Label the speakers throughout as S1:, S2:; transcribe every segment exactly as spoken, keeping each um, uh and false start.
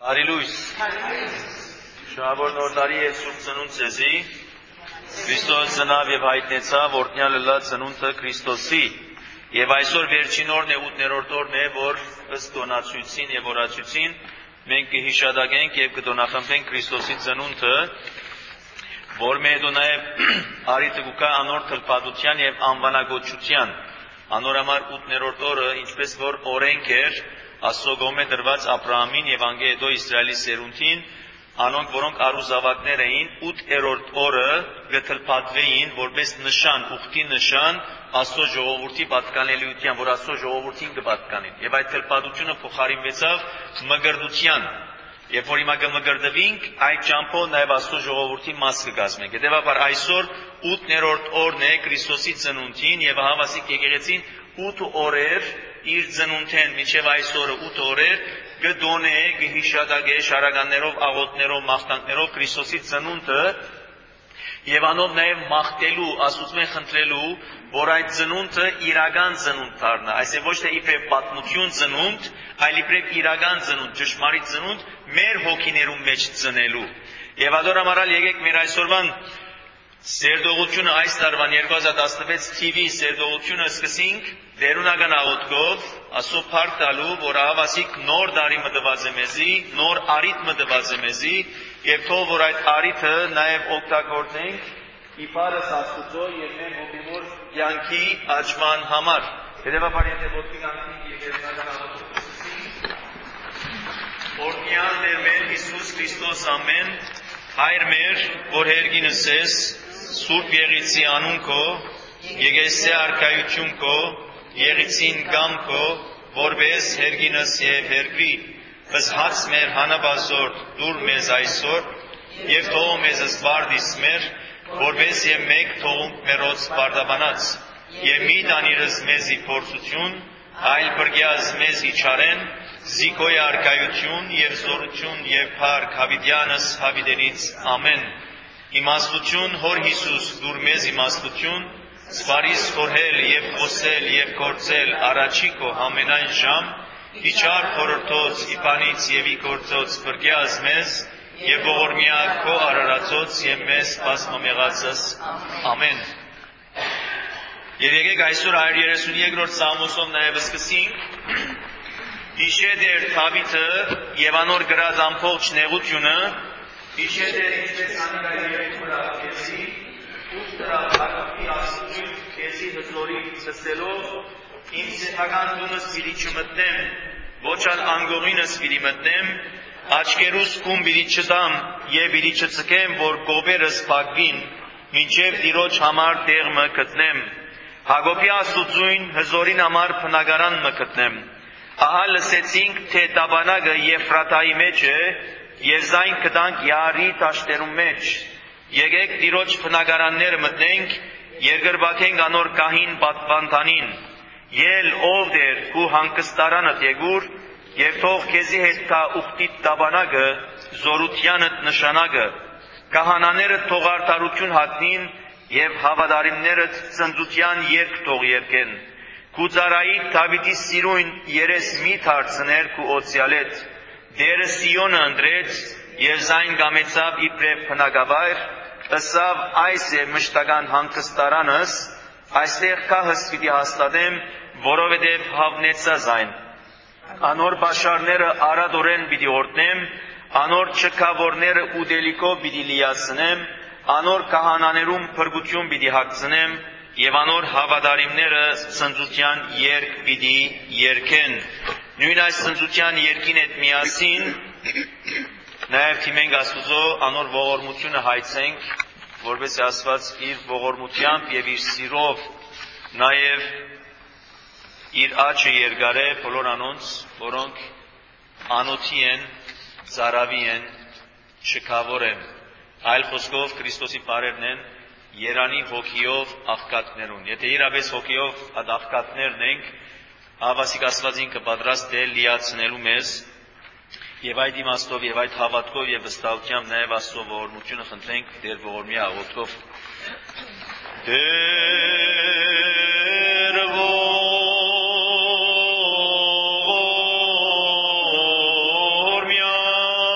S1: Արիլույս, շնորհավոր նոր տարի եւ սուրբ ծնունդ ձեզի, Քրիստոս ծնավ եւ հայտնեցավ օրհնյալ լա ծնունդը Քրիստոսի, եւ այսօր վերջին օրն է, ութներորդ օրն է, որ ըստ տոնացույցին եւ օրացույցին մենք կհիշադակենք եւ կտոնախմբենք Քրիստոսի ծնունդը, որ մեդո նաեւ արիթը կուկա անոր թլփատության եւ անվանագոչության, անոր համար ութներորդ օրը, ինչպես որ օրենք էր, Աստծո կողմէ դրված Աբրահամին եւ անգե հետո Իսրայելի սերունդին, անոնք որոնք առուզավակներ էին, ութերորդ օրը կթլփատվեին որպես նշան, ուխտի նշան Աստծո ժողովրդի պատկանելիության, որ Աստծո ժողովրդին կպատկանեն։ Եվ այդ թլփատությունը փոխարինվեցավ մգրդության։ Երբ որ հիմա կմգրդվենք, այդ ճամփով նաև Աստծո ժողովրդի մաս կգազմենք։ Հետևաբար այսօր ութներորդ օրն է Քրիստոսի ծնունդին եւ հավասիկ եկեղեցին ութ օրեր իր ծնունդեն մինչև այսօրը ութ օրեր կդոնե, կհիշադակե շարականներով, աղոթներով, մաղթանքներով Քրիստոսի ծնունդը եւ անով նաեւ մաղթելու, Աստծուց խնդրելու, որ այդ ծնունդը իրական ծնունդ դառնա, այսինքն ոչ թե իբրև պատմություն ծնունդ, այլ իբրև իրական ծնունդ, ճշմարիտ ծնունդ մեր հոգիներում մեջ ծնելու։ Եվ adorամարալ եկեք մեր այսօրվան սերդողությունը այս տարվան երկու հազար տասնվեց թիվի սերդողությունը սկսենք դերունական աղոթքով Աստծո փառք տալու, որ հավասիկ նոր տարի մտված է մեզի, նոր արիթ մտված է մեզի, եւ թող որ այդ արիթը նաեւ օգտագործենք իբարս Աստծո եւ մեր հոգեվոր կյանքի աճման համար։ Հետևաբար եթե ոտքի կանքենք եւ դերունական աղոթքով սկսենք, օրհնյալ Տեր մեր Հիսուս Քրիստոս ամեն, Հայր մեր, որ հերգինս ես, Սուրբ Եղիցի անուն քո, եկեղեցի արքայություն քո, եղիցին գամ քո, որպես հերգինս եւ հերգրի, ըստ մեր հանաբազոր դուր մեզ այսօր, եւ թող մեզ զվարդիս մեր, որպես եւ մեկ թողունք մերոց բարդաբանած, եւ մի տանիրս մեզի փորձություն, այլ բրգյազ մեզի չարեն, զիկոյ արքայություն եւ զորություն եւ փառք հավիտյանս հավիտենից ամեն։ Իմաստություն հոր Հիսուս դուր մեզ իմաստություն, սվարիս խորհել եւ խոսել եւ գործել առաջի քո ամենայն ժամ, իջար խորհրդոց իբանից եւ ի գործոց բրգյազ մեզ եւ ողորմյա քո արարածոց եւ մեզ բազմամեղածս ամեն։ Եվ եկեք այսօր հարյուր երեսունյոթերորդ Սաղմոսով նաեւ սկսենք Իշե դեր Դավիթը եւ անոր գրած ամբողջ նեղությունը, իշե դեր ինչպես անիկա երեք վրա քեզի, ուշ դրա բակի ասություն քեզի հզորի ցսելով, իմ սեփական տունս պիտի չմտնեմ, ոչ ալ անգողինս պիտի մտնեմ, աչքերուս կում պիտի չտամ եւ պիտի չծկեմ, որ գովերս փակվին, մինչեւ Տիրոջ համար տեղ մը գտնեմ, Հակոբի Աստուծույն հզորին համար բնակարան մը գտնեմ։ Ահա լսեցինք, թե տաբանագը Եֆրատայի մեջ է, եւ զայն կտանք Յարի տաշտերում մեջ։ Եկեք Տիրոջ բնակարանները մտնենք, երկրբակենք անոր կահին պատվանդանին։ Ել ով դեր քու հանգստարանդ եկուր, եւ թող քեզի հետ կա ուխտիտ տաբանագը, զորությանդ նշանակը։ Կահանաները թող արդարություն հատնին, եւ հավատարիմներդ ծնծության երգ թող երգեն։ Կուծարայի Դավիթի սիրուն երես մի թարցներ քու օծյալետ, դերը Սիոնը ընտրեց եւ զայն գամեցավ իբրև բնակավայր, ըսավ այս է մշտական հանգստարանս, այստեղ կահս պիտի հաստատեմ, որովհետեւ հավնեցա զայն։ Անոր բաշարները արադորեն պիտի օրտնեմ, անոր չքավորները ուդելիքով պիտի լիացնեմ, անոր կահանաներում փրկություն պիտի հագցնեմ, եւ անոր հավատարիմները ծնծության երգ պիտի երգեն։ Նույն այս ծնծության երգին հետ միասին նաեւ թիմենք Աստուծո անոր ողորմությունը հայցենք, որովհետեւ Աստված իր ողորմությամբ եւ իր սիրով նաեւ իր աչքը երկարե բոլոր անոնց, որոնք անոթի են, ծարավի են, չքավոր են, այլ խոսքով Քրիստոսի բարերն են, Երանի հոգիով աղքատներուն։ Եթե իրապես հոգիով այդ աղքատներն ենք, հավասիկ Աստվածին կպատրաստ է լիացնելու մեզ, եւ այդ իմաստով եւ այդ հավատքով եւ վստահությամբ նաեւ Աստծո ողորմությունը խնդրենք Տեր ողորմյա աղոթքով։ Տեր ողորմյա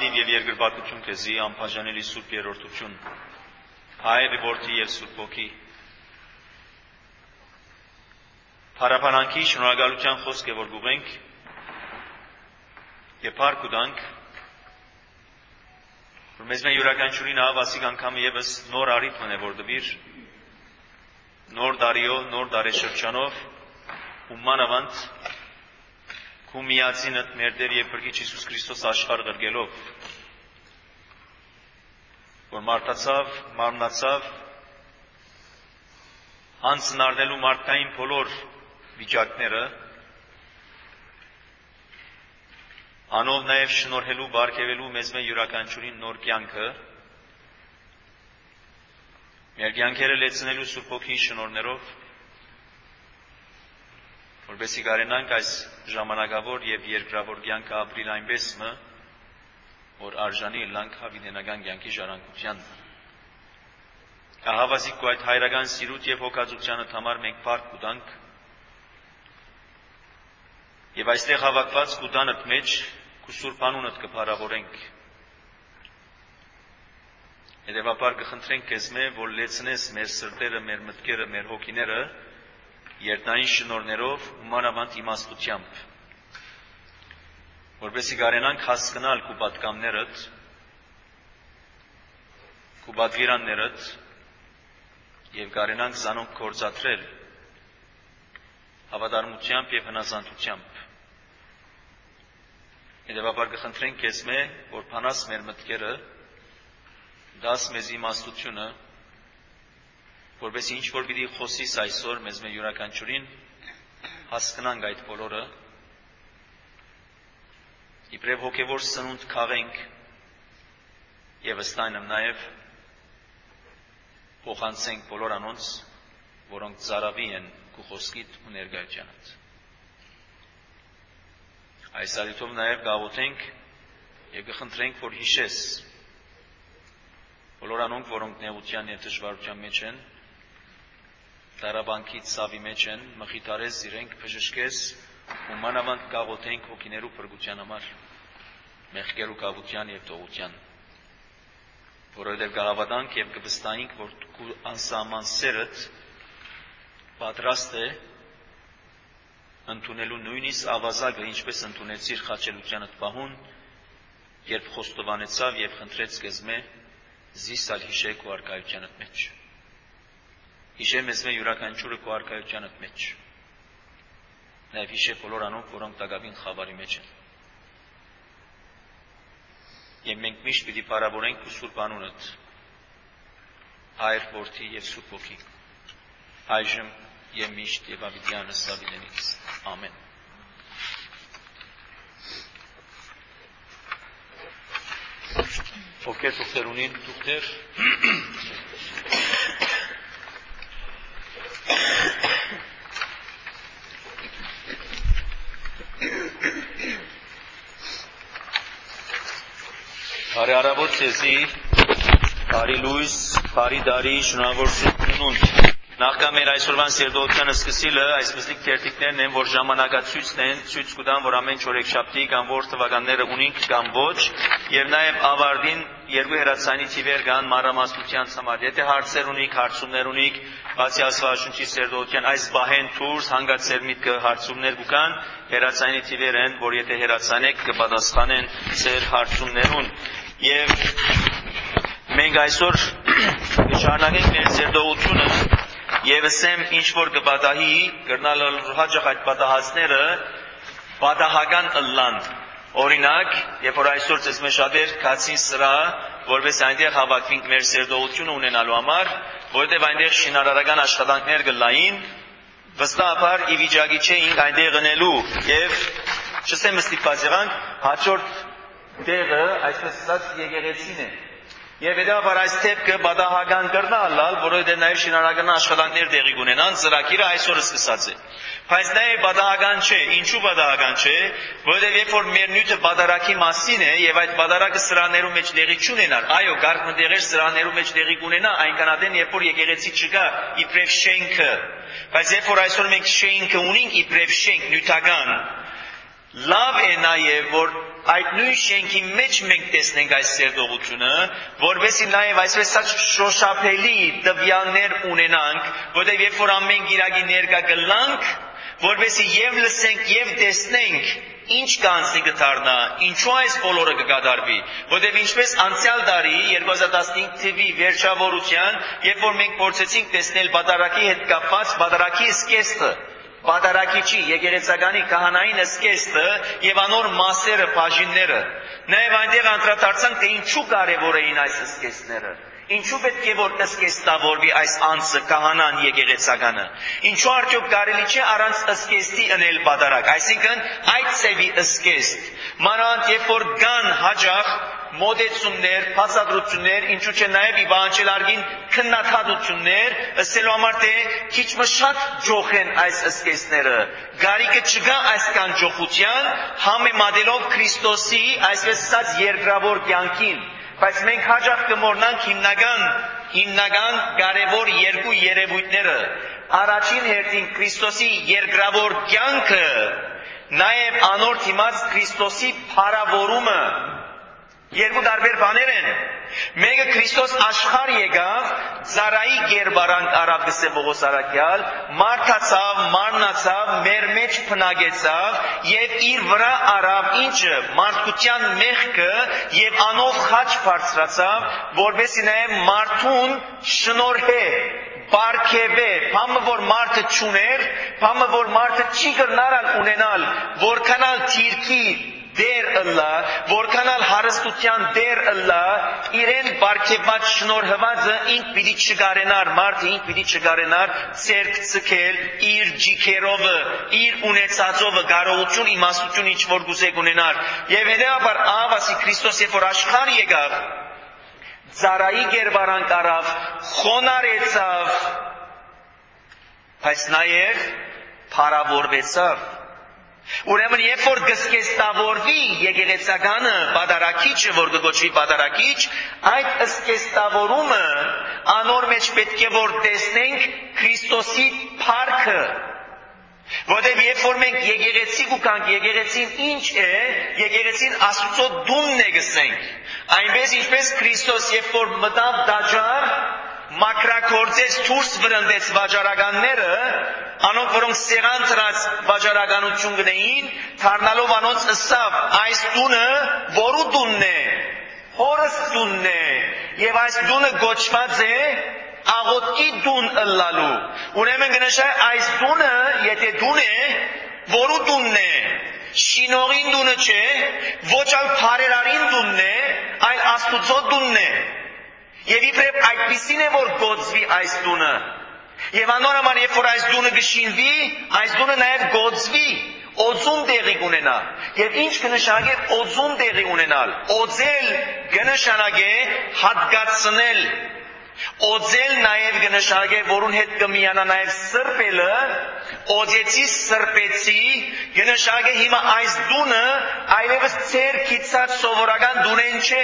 S1: Փառատիվ եւ երկրպագություն քեզի անբաժանելի Սուրբ Երրորդություն, Հայր, Որդի եւ Սուրբ Հոգի։ Փառաբանանքի շնորհակալության խոսք է որ գուղենք եւ փառք ուտանք, որ մեզ մեն յուրաքանչյուրին ահավասիկ անգամ եւս նոր առիթ մնե որ դվիր, նոր դարիով, նոր դարեշրջանով ու մանավանդ քու միածինդ մեր Տեր եւ Փրկիչ Հիսուս Քրիստոս աշխարհ գրգելով, որ մարտացավ, մարմնացավ, հանձնարնելու մարդկային բոլոր վիճակները, անով նաև շնորհելու, բարգեւելու մեզ մեն յուրաքանչյուրին նոր կյանքը, մեր կյանքերը լեցնելու Սուրբ Հոգի շնորհներով, որպեսզի կարենանք այս ժամանակավոր եւ երկրավոր կյանքը ապրիլ այնպես մը, որ արժանի լանք հավիտենական կյանքի ժառանգության։ Ահավասիկ ու այդ հայրական սիրուտ եւ հոգածությանդ համար մենք փառք կուտանք եւ այստեղ հավաքված կուտանդ մեջ քու Սուրբ անունդ կփառավորենք։ Հետևաբար կխնդրենք քեզ մե, որ լեցնես մեր սրտերը, մեր մտքերը, մեր հոգիները երտնային շնորհներով ու մանավանդ իմաստությամբ, որպեսզի կարենանք հասկանալ քու պատկամներդ, քու պատվիրաններդ եւ կարենանք զանոնք կործատրել հավատարմությամբ եւ հնազանդությամբ։ Հետևաբար կխնդրենք քեզ մե, որ փանաս մեր մտքերը, դաս մեզ իմաստությունը, որպես ինչ որ պիտի խոսիս այսօր մեզ մեր յուրաքանչյուրին հասկանանք այդ բոլորը, իբրև հոգևոր սնունդ քաղենք եւ ըստայնմ նաեւ փոխանցենք բոլոր անոնց, որոնք ծարավի են քու խոսքիդ ու ներկայությանդ։ Այս առիթով նաեւ գաղութենք եւ կխնդրենք, որ հիշես բոլոր անոնք, որոնք նեղության եւ դժվարության մեջ են, դարաբանքի ցավի մեջ են, մխիթարես իրենք բժշկես ու մանավանդ գաղութենք հոգիներու փրկության համար, մեղքերու կավության եւ թողության, որովհետեւ գահավատանք եւ կվստահենք, որ քու անսահման սերդ պատրաստ է ընդունելու նույնիսկ ավազակը, ինչպես ընդունեցիր խաչելությանդ պահուն, երբ խոստովանեցավ եւ խնդրեց քեզ մե զիսալ հիշեք ու արքայությանդ մեջ։ Հիշե մեզ մե յուրաքանչյուրը քու արքայությանդ մեջ։ Նաև հիշե բոլոր անոնք, որոնք տագավին խավարի մեջ են։ Եվ մենք միշտ պիտի փառավորենք քու Սուրբ անունդ, Հայր, Որդի եւ Սուրբ Հոգի, այժմ եւ միշտ եւ ավիտյանս ավիտենից։ Ամեն։ Ովքեր թուղթեր ունին, թուղթեր։ Բարի առավոտ ձեզի, բարի լույս, բարի դարի, շնորհավորություն։ Նախքան մեր այսօրվան սերտողությանը սկսիլը, այս մզլիկ թերթիկներն են, որ ժամանակացույցն են, ցույց կտան, որ ամեն չորեքշաբթի կամ որ թվականները ունենք կամ ոչ, եւ նաեւ ավարտին երկու հեռացանի թիվեր կան մանրամասնության համար։ Եթե հարցեր ունիք, հարցումներ ունիք, բացի Աստվածաշունչի սերտողության այս բահեն դուրս հանգացել միտքը հարցումներ կան, հեռացանի թիվեր են, որ եթե հեռացանեք կպատասխանեն ձեր հարցումներուն։ Եվ մենք այսօր կշարունակենք մեր սերտողությունը եւ ասեմ ինչ որ կպատահի, կրնալ հաջող այդ պատահածները պատահական ըլլան։ Օրինակ, երբ որ այսօր ցես մեր շատեր կացին սրա, որպես այնտեղ հավաքվենք մեր սերտողությունը ունենալու համար, որովհետեւ այնտեղ շինարարական աշխատանքներ կլային, վստահաբար ի վիճակի չէինք այնտեղ գնելու եւ չսեմ ստիպված եղանք հաջորդ տեղը այսպես ասած եկեղեցին է։ Եվ հետաբար այս թեփքը պատահական կրնալալ, որովհետև նաև շինարարական աշխատանքներ տեղի կունենան, ծրագիրը այսօր սկսած է։ Բայց նաև պատահական չէ, ինչու պատահական չէ, որովհետև երբ որ մեր նյութը պատարակի մասին է եւ այդ պատարակը սրաներու մեջ տեղի չունենար, այո, գարտնտեղեր սրաներու մեջ տեղի կունենա, այնքանադեն երբ որ եկեղեցի չկա իբրև շենքը, բայց երբ որ այսօր մենք շենքը ունենք իբրև շենք նյութական, Լավ է նաև, որ այդ նույն շենքի մեջ մենք տեսնենք այս սերտողությունը, որովհետեւ նաև այսպես շոշափելի տվյալներ ունենանք, որտեղ երբ որ ամեն գիրագի ներկա գլանք, որովհետեւ եւ լսենք եւ տեսնենք ինչ կանցնի կդառնա, ինչու այս բոլորը կկատարվի, որովհետեւ ինչպես անցյալ տարի երկու հազար տասնհինգ թվականի վերջավորության, երբ որ մենք փորձեցինք տեսնել բادرակի հետ կապված բادرակի սկեստը, բادرակիչի եկեղեցականի քահանային սկեստը եւ անոր մասերը, բաժինները, նաեւ այնտեղ անդրադարձանք, թե ինչու կարեւոր էին այս սկեստները, ինչու պետք է որ սկեստավորվի այս անձը քահանան եկեղեցականը, ինչու արդյոք կարելի չէ առանց սկեստի անել բادرակ, այսինքն այդ ծևի սկեստ, մանավանդ երբ որ կան հաջող մոդեցումներ, բացատրություններ, ինչու՞ չէ նաև իվանջելարգին քննադատություններ, ասելու համար թե քիչ մը շատ ջոխ են այս սկեսները, գարիկը չկա այսքան ջոխության, համեմատելով Քրիստոսի, այսպես ասած, երկրավոր կյանքին, բայց մենք հաջող կմոռնանք հիմնական, հիմնական կարևոր երկու երևույթները, առաջին հերթին Քրիստոսի երկրավոր կյանքը, նաև անոր դիմաց Քրիստոսի փառավորումը, երկու տարբեր բաներ են։ Մեկը Քրիստոս աշխարհ եկավ, ծառայի գերբարանք արավ գսե Պողոս առաքյալ, մարդացավ, մարմնացավ, մեր մեջ բնակեցավ եւ իր վրա արավ ինչը մարդկության մեղքը եւ անով խաչ բարձրացավ, որովհետեւ նաեւ մարդուն շնորհե Պարքևե, բամը որ մարդը չուներ, բամը որ մարդը չի գնարալ ունենալ, որքանալ թիրքի դեր ըլլա, որքանալ հարստության դեր ըլլա, իրեն պարքևված շնորհվածը ինք պիտի չգարենար, մարդը ինք պիտի չգարենար ցերկ ցկել իր ջիքերովը, իր ունեցածովը, կարողություն, իմաստություն ինչ որ գուզեք ունենար։ Եվ հետեւաբար ահավասի Քրիստոս երբ որ աշխարհ եկավ, ծառայի գերբարանք արավ, խոնարեցավ, բայց նաև փառավորվեցավ։ Ուրեմն երբ որ գսկեստավորվի եկեղեցականը, բادرակիչը, որ կոչվի բادرակիչ, այդ սկեստավորումը անոր մեջ պետք է որ տեսնենք Քրիստոսի փառքը։ Որտեղ երբ որ մենք եկեղեցի գուքանք, եկեղեցին ինչ է, եկեղեցին Աստծո դումն է գսենք։ Այնպես ինչպես Քրիստոս երբ որ մտավ դաջար, մակրակորձեց դուրս վրընդեց վաճառականները, անոնք որոնք սեղան դրած վաճառականություն գնային, դառնալով անոնց ըսավ, այս տունը որու տունն է, հորս տունն է, եւ այս տունը գոչված է աղոթքի տուն ըլլալու։ Ուրեմն կնշա այս տունը, եթե տուն է, որու տունն է, շինողին տունը չէ, ոչ այլ փարերարին տունն է, այլ Աստուծո տունն է։ Եվ իբրև այդպիսին է որ գոծվի այս տունը։ Եվ անորոման երբ որ այս տունը գշինվի, այս տունը նաև գոծվի, օծում տեղի կունենա։ Եվ ինչ կնշանակե օծում տեղի ունենալ։ Օծել կնշանակե հատկացնել։ Օծել նաև կնշանակե որուն հետ կմիանա նաև սրբելը, օծեցի սրբեցի, կնշանակե հիմա այս տունը այլևս ծեր քիծած սովորական տունեն չէ։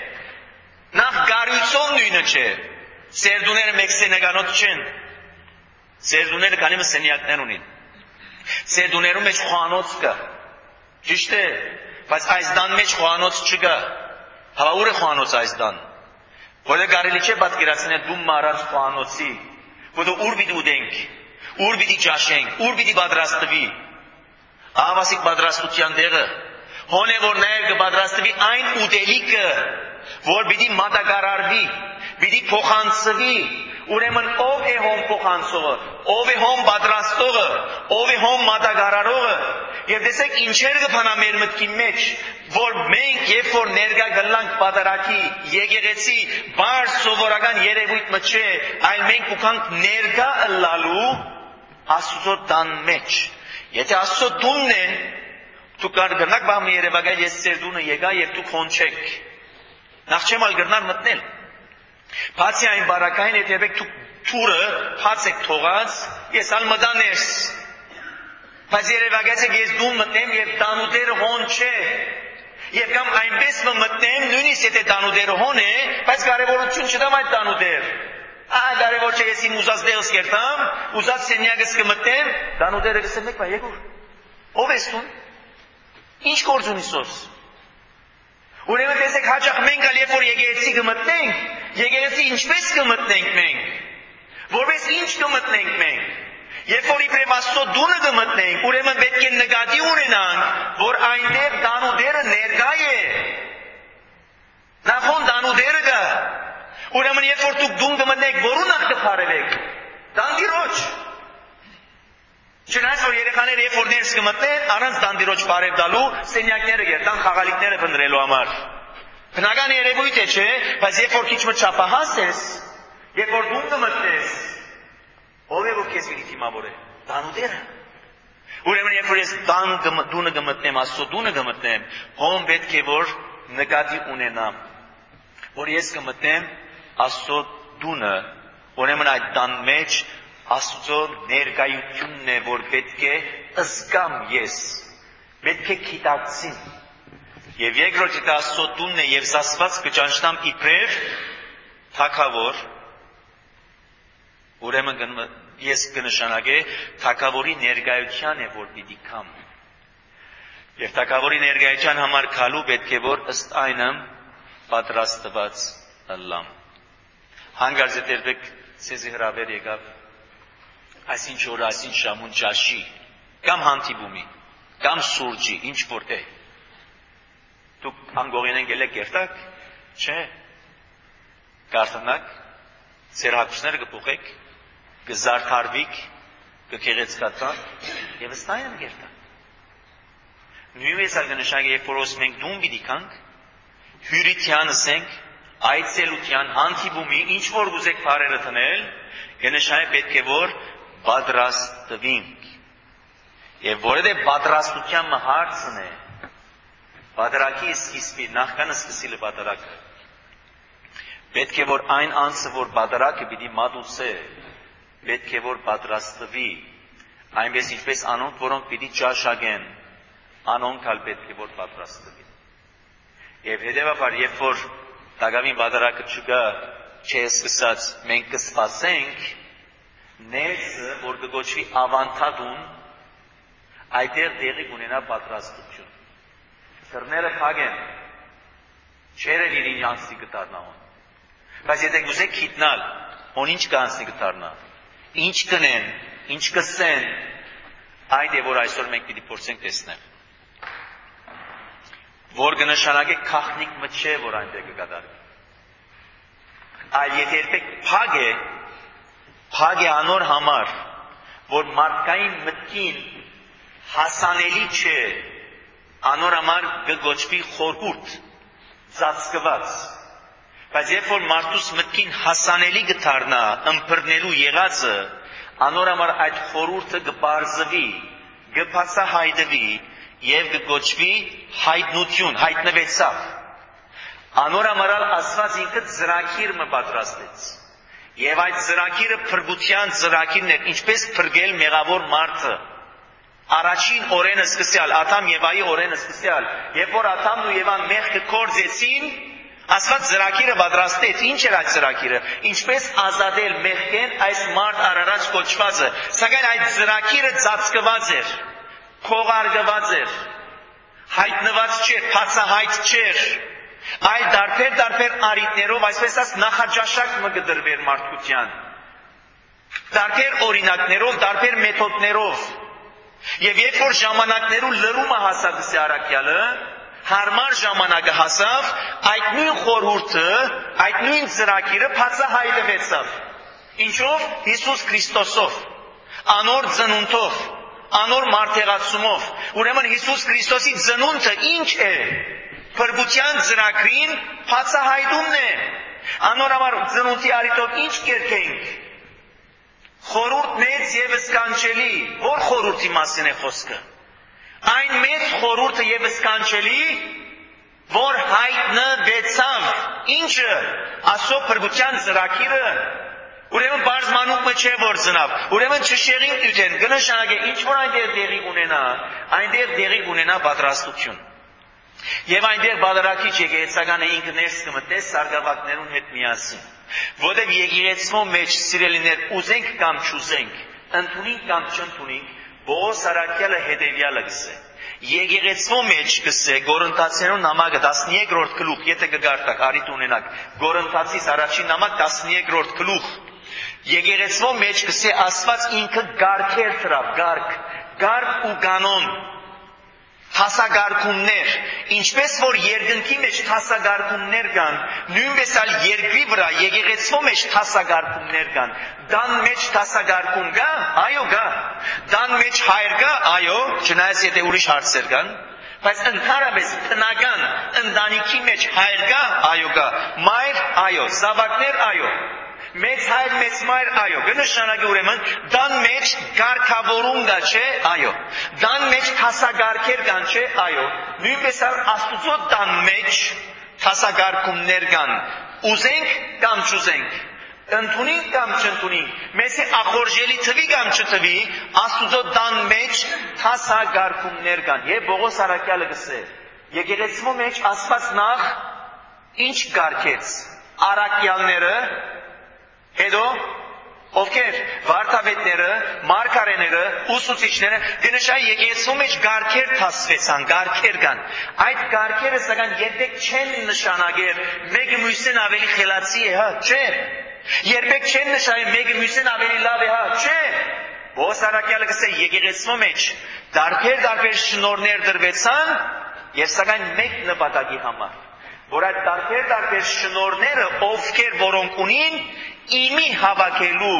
S1: Նախ գարույցոն նույնը չէ, սերդուները մեկ սենեգանոտ չեն, սերդուները կանի մը սենյակներ ունին, սերդուներում մեջ խոանոց կա, ճիշտ է, բայց այս դան մեջ խոանոց չկա, հավա ուր է խոանոց այս դան, որը կարելի չէ պատկերացնել դում մարած խոանոցի, որը ուր պիտի ուտենք, ուր պիտի ճաշենք, ուր պիտի պատրաստվի, ահավասիկ պատրաստության տեղը, հոն է որ նաև կպատրաստվի այն ուտելիքը, որ պիտի մատակարարվի, պիտի փոխանցվի, ուրեմն ով է հոմ փոխանցողը, ով է հոմ պատրաստողը, ով է հոմ մատակարարողը, եւ տեսեք ինչեր կփանա մեր մտքի մեջ, որ մենք երբ որ ներկա գլանք պատարակի, եկեղեցի, բար սովորական երևույթ մը չէ, այլ մենք ուքանք ներկա ըլլալու Աստծո տան մեջ։ Եթե Աստծո տունն է, դուք կգնաք բամ Երևանալ ես ծեր տունը եկա եւ դուք խոնչեք։ Նախ չեմ ալ գրնար մտնել։ Բացի այն բարակային հետ եք դուք թուրը բաց եք թողած, ես ալ մտաներս։ Բայց Երևանալը ես դու մտնեմ եւ տանուտերը հոն չէ։ Եվ կամ այնպես մտնեմ, նույնիսկ եթե տանուտերը հոն է, բայց կարևորություն չտամ այդ տանուտեր։ Ահա կարևոր չէ ես իմ ուզած դեղս կերտամ, ուզած սենյակս կմտնեմ, տանուտերը կսեմ եք, բա եկուր։ Ով ես դու։ Ինչ գործ ունի Հիսուս։ Ուրեմն տեսեք հաճախ մենք ալ երբ որ եկեղեցի կմտնենք, եկեղեցի ինչպես կմտնենք մենք, որպես ինչ կմտնենք մենք։ Երբ որ իբրև Աստծո դունը կմտնենք, ուրեմն պետք է նկատի ունենանք, որ այնտեղ դանուդերը ներկա է։ Նախոն դանուդերը կա։ Ուրեմն երբ որ դուք դուն կմտնեք, որու նախ կփարվեք։ Դանդիրոջ։ Չնայած որ երեխաները երբ որ ներս կմտնեն, առանց դանդիրոջ բարև տալու, սենյակները գերտան խաղալիքները փնտրելու համար։ Բնական երևույթ է, չէ՞, բայց երբ որ քիչ մը չափահաս ես, երբ որ դուն կմտնես, ով է որ քեզ մի թիմավոր է։ Դանուդերը։ Ուրեմն երբ որ ես դան դունը կմտնեմ, Աստծո դունը կմտնեմ, հոմ պետք է որ նկատի ունենամ, որ ես կմտնեմ Աստծո դունը, ուրեմն այդ դան մեջ Աստծո ներկայությունն է, որ պետք է զգամ ես, պետք է գիտակցին։ Եվ երկրորդը դա Աստծո տունն է եւ զասված կճանչնամ իբրև թագավոր, ուրեմն ես կնշանակե թագավորի ներկայության է, որ պիտի կամ։ Եվ թագավորի ներկայության համար քալու պետք է որ ըստ այնը պատրաստված ըլլամ։ Հանգարց է դերբեք ցեզի հրավեր եկավ այսինչ օր, այսինչ ժամուն ճաշի, կամ հանդիպումի, կամ սուրջի, ինչ որ է։ Դուք անգողին են գելեք երտակ, չէ, կարդանակ, ձեր հագուստները կփոխեք, կզարդարվիք, կգեղեցկացան, եւ ըստ այն երտակ։ Նույնպես ալ կնշանակի, երբ որ մենք դուն պիտի կանք, հյուրիթյանս ենք, այցելության, հանդիպումի, ինչ որ գուզեք բարերը տնել, կնշանակի պետք է որ պատրաստվենք։ Եվ որովհետև պատրաստության հարցն է, պատրակի սկիզբի, նախքանը սկսիլը պատրակը, պետք է որ այն անձը, որ պատրակը պիտի մատուցե, պետք է որ պատրաստվի, այնպես ինչպես անոնք, որոնք պիտի ճաշակեն, անոնք ալ պետք է որ պատրաստվի։ Եվ հետևաբար, երբ որ տակավին պատրակը չկա, չէ սկսած, մենք կսպասենք, ներսը, որ կգոչվի ավանդադուն, այդտեղ տեղի կունենա պատրաստություն։ Սրները փակ են, չերև իր ինչ անցնի կտարնահոն։ Բայց եթե գուզեք գիտնալ, հոն ինչ կանցնի կտարնա, ինչ կնեն, ինչ կսեն, այդ է որ այսօր մենք պիտի փորձենք տեսնել։ Որ կնշանակե քաղտնիկ մը չէ, որ այնտեղ կկատարվի։ Այլ եթե երբեք փակ է, փակ է անոր համար, որ մարդկային մտքին հասանելի չէ, անոր համար կգոչվի խորհուրդ, ծածկված։ Բայց երբ որ մարդուս մտքին հասանելի կդառնա, ըմբռնելու եղածը, անոր համար այդ խորհուրդը կբարձվի, կբացահայտվի եւ կգոչվի հայտնություն, հայտնվեցավ։ Անոր համար Աստված ինքը ծրագիր մը պատրաստեց։ Եվ այդ ծրագիրը փրկության ծրագիրն է, ինչպես փրկել մեղավոր մարդը։ Առաջին օրենը սկսյալ, Ադամ եւ Եվայի օրենը սկսյալ, երբ որ Ադամն ու Եվան մեղքը կործեցին, Աստված ծրագիրը պատրաստեց։ Ինչ էր այդ ծրագիրը։ Ինչպես ազատել մեղքեն այս մարդ արարած կոչվածը, սակայն այդ ծրագիրը ծածկված էր, քողարկված էր, հայտնված չէր, բացահայտ չէր։ Այլ դարբեր-դարբեր արիտներով, այսպես ասած նախաճաշակ մը կդրվեր մարդկության։ Դարբեր օրինակներով, դարբեր մեթոդներով։ Եվ երբ որ ժամանակներու լրումը հասավ դսի առաքյալը, հարմար ժամանակը հասավ, այդ նույն խորհուրդը, այդ նույն ծրագիրը բացահայտվեցավ։ Ինչով? Հիսուս Քրիստոսով, անոր ծնունդով, անոր մարդեղացումով։ Ուրեմն Հիսուս Քրիստոսի ծնունդը ինչ է։ Փրկության ծրագրին բացահայտումն է։ Անոր համար ծնունդի արիտով ինչ կերքենք։ Խորհուրդ մեծ եւ սքանչելի, որ խորհրդի մասին է խոսքը։ Այն մեծ խորհուրդը եւ սքանչելի, որ հայտնվեցավ, ինչը Աստծո փրկության ծրագիրը, ուրեմն բարձմանուկը չէ որ ծնավ, ուրեմն չշեղին դյութեն, կնշանակե ինչ որ այնտեղ տեղի ունենա, այնտեղ տեղի ունենա պատրաստություն։ Եվ այնտեղ բادرակիչ եկեղեցականը ինքը ներս կմտնե սարգսակներուն հետ միասին։ Որտեղ եկեղեցու մեջ սիրելիներ ուզենք կամ չուզենք, ընդունենք կամ չընդունենք, Բողոս առաքյալը հետևյալը գսե։ Եկեղեցու մեջ կսե Գորընթացիներուն նամակը տասներորդ գլուխ, եթե կգարտակ, արիտ ունենակ, Գորընթացիս առաջին նամակ տասներորդ գլուխ, եկեղեցու մեջ կսե Աստված ինքը գարքեր դրավ, գարք, գարք ու կանոն, հասագարկումներ, ինչպես որ երկնքի մեջ հասագարկումներ կան, նույնպես ալ երկրի վրա եկեղեցու մեջ հասագարկումներ կան, դան մեջ հասագարկում կա, այո կա, դան մեջ հայր կա, այո, չնայած եթե ուրիշ հարցեր կան, բայց ընդհանրապես տնական ընտանիքի մեջ հայր կա, այո կա, մայր, այո, զավակներ, այո, մեծ հայր, մեծ մայր, այո, կնշանակի ուրեմն, դան մեջ գարկավորում կա, չէ, այո, դան մեջ հասագարկեր կան, չէ, այո, նույնպես Աստուծո դան մեջ հասագարկումներ կան, ուզենք կամ չուզենք, ընդունենք կամ չընդունենք, մեզ է ախորժելի թվի կամ չթվի, Աստուծո դան մեջ հասագարկումներ կան, եւ Պողոս առաքյալը գսե, եկեղեցու մեջ Աստված նախ ինչ գարկեց, առաքյալները, հետո ովքեր վարդապետները, մարգարեները, ուսուցիչները, դնշայի եկեղեցու մեջ գարքեր թասվեցան, գարքեր կան։ Այդ գարքերը սակայն երբեք չեն նշանակեր մեկը մյուսին ավելի խելացի է, հա, չէ։ Երբեք չեն նշանակեր մեկը մյուսին ավելի լավ է, հա, չէ։ Պողոս առաքյալը գսե եկեղեցու մեջ դարբեր-դարբեր շնորհներ դրվեցան եւ սակայն մեկ նպատակի համար, որ այդ դարբեր-դարբեր շնորհները ովքեր որոնք ունին իմի հավաքելու,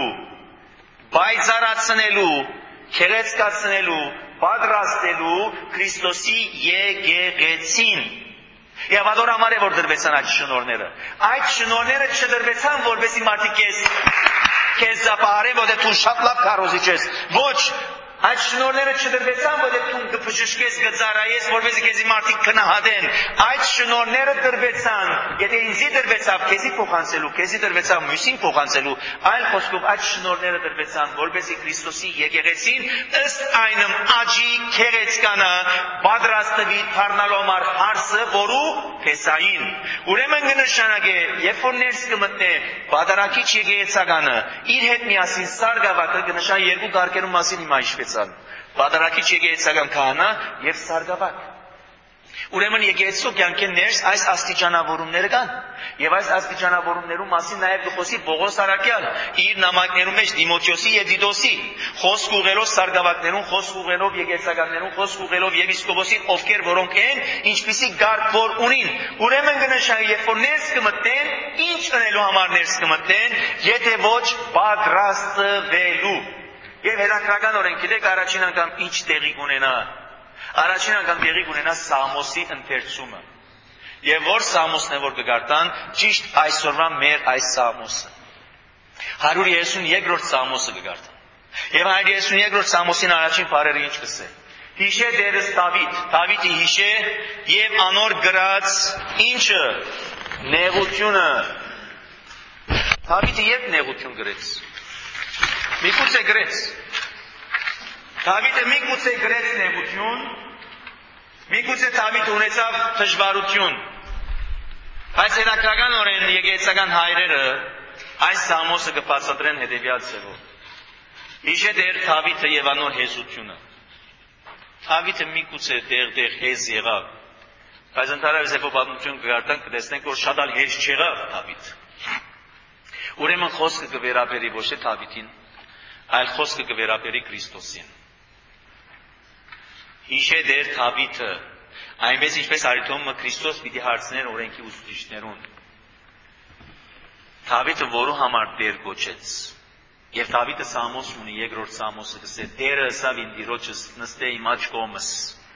S1: բայցարացնելու, քերեցկացնելու, պատրաստելու Քրիստոսի եկեղեցին։ Եվ ադոր համար է որ դրվեցան այդ շնորհները։ Այդ շնորհները չդրվեցան, որովհետեւ մարդիկ քեզ քեզ զապարեն, որ դու շատ լավ քարոզիչ ես։ Ոչ, այդ շնորհները չդրվեցան, որովհետեւ դու կփշշկես, կծարայես, որովհետեւ քեզի մարդիկ քնահատեն։ Այդ շնորհները դրվեցան, եթե ինձի դրվեցավ, քեզի փոխանցելու, քեզի դրվեցավ մյուսին փոխանցելու, այլ խոսքով այդ շնորհները դրվեցան, որովհետեւ Քրիստոսի եկեղեցին ըստ այնմ աճի քերեցկանը պատրաստվի դառնալու համար հարսը, որու փեսային։ Ուրեմն կնշանակե, երբ որ ներս կմտնե բادرակիչ եկեղեցականը, իր հետ միասին սարգավակը կնշանակի երկու կարգերու մասին հիմա հիշվեցան։ Բادرակիչ եկեղեցական քահանա եւ սարգավակ։ Ուրեմն եկեղեցու կյանքի ներս այս աստիճանավորումները կան։ Եվ այս աստիճանավորումներու մասին նաև գխոսի Պողոս առաքյալ իր նամակներում մեջ Դիմոթեոսի եւ Դիդոսի, խոսք ուղղելով սարգավակներուն, խոսք ուղղելով եկեղեցականներուն, խոսք ուղղելով եպիսկոպոսին, ովքեր որոնք են, ինչպիսի գարկ որ ունին։ Ուրեմն կնշանակի, երբ որ ներս կմտնեն, ինչ անելու համար ներս կմտնեն, եթե ոչ պատրաստվելու։ Եվ հետաքրքրական գիտեք առաջին անգամ ինչ տեղի կունենա։ Առաջին անգամ տեղի կունենա Սամոսի ընթերցումը։ Եվ որ Սամոսն է որ կգարտան, ճիշտ այսօրվա մեր այս Սամոսը։ հարյուր երեսունյոթերորդ Սամոսը կգարտան։ Եվ հարյուր երեսունյոթերորդ Սամոսին առաջին բառերը ինչ կսե։ Հիշե դերս Դավիթ, Դավիթի հիշե եւ անոր գրած ինչը նեղությունը։ Դավիթը երբ նեղություն գրեց։ Միգուցե գրեց։ Դավիթը միգուցե գրեց նեղություն, միգուցե Դավիթը ունեցավ դժվարություն։ Բայց հետաքրքրականորեն եկեղեցական հայրերը այս Սամոսը կբացատրեն հետևյալ ձևով։ Հիշե դեր Դավիթը եւ անոր հեզությունը։ Դավիթը միգուցե դեղ-դեղ հեզ եղավ, բայց ընդհանրապես երբ պատմություն կգարտանք կտեսնենք, որ շատ ալ հեզ չեղավ Դավիթ։ Ուրեմն խոսքը կվերաբերի ոչ թե Դավիթին, այլ խոսքը կվերաբերի Քրիստոսին։ Հիշե դեր Դավիթը, այնպես ինչպես արիթոմը Քրիստոս պիտի հարցներ օրենքի ուսուցիչներուն։ Դավիթը որու համար դեր գոչեց։ Եվ Դավիթը Սամոս ունի, երկրորդ Սամոսը գսե, դերը ըսավ իմ տիրոջս նստե իմ աջ կողմս։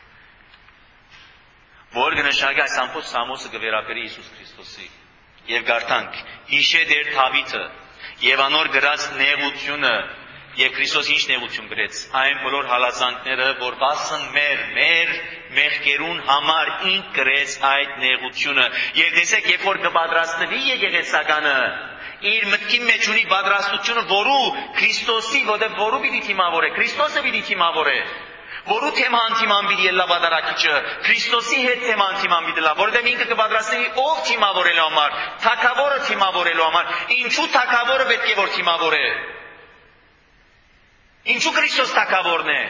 S1: Որ կնշանակի այս ամբողջ Սամոսը կվերաբերի Հիսուս Քրիստոսի։ Եվ գարտանք, հիշե դեր Դավիթը եւ անոր գրած նեղությունը, եւ Քրիստոս ինչ նեղություն գրեց, այն բոլոր հալածանքները, որ բասն մեր, մեր մեղքերուն համար ինք գրեց այդ նեղությունը։ Եվ տեսեք, երբ որ կպատրաստվի եկեղեցականը, իր մտքի մեջ ունի պատրաստությունը, որու Քրիստոսի, որտեղ որու պիտի թիմավորե, Քրիստոսը պիտի թիմավորե, որու թեմա անթիման պիտի ելլա բادرակիչը, Քրիստոսի հետ թեմա անթիման պիտի լա, որովհետև ինքը կպատրաստվի ով թիմավորելու համար, թագավորը թիմավորելու համար, ինչու թագավորը պետք է որ թիմավորե։ Ինչու Քրիստոս թագավորն է։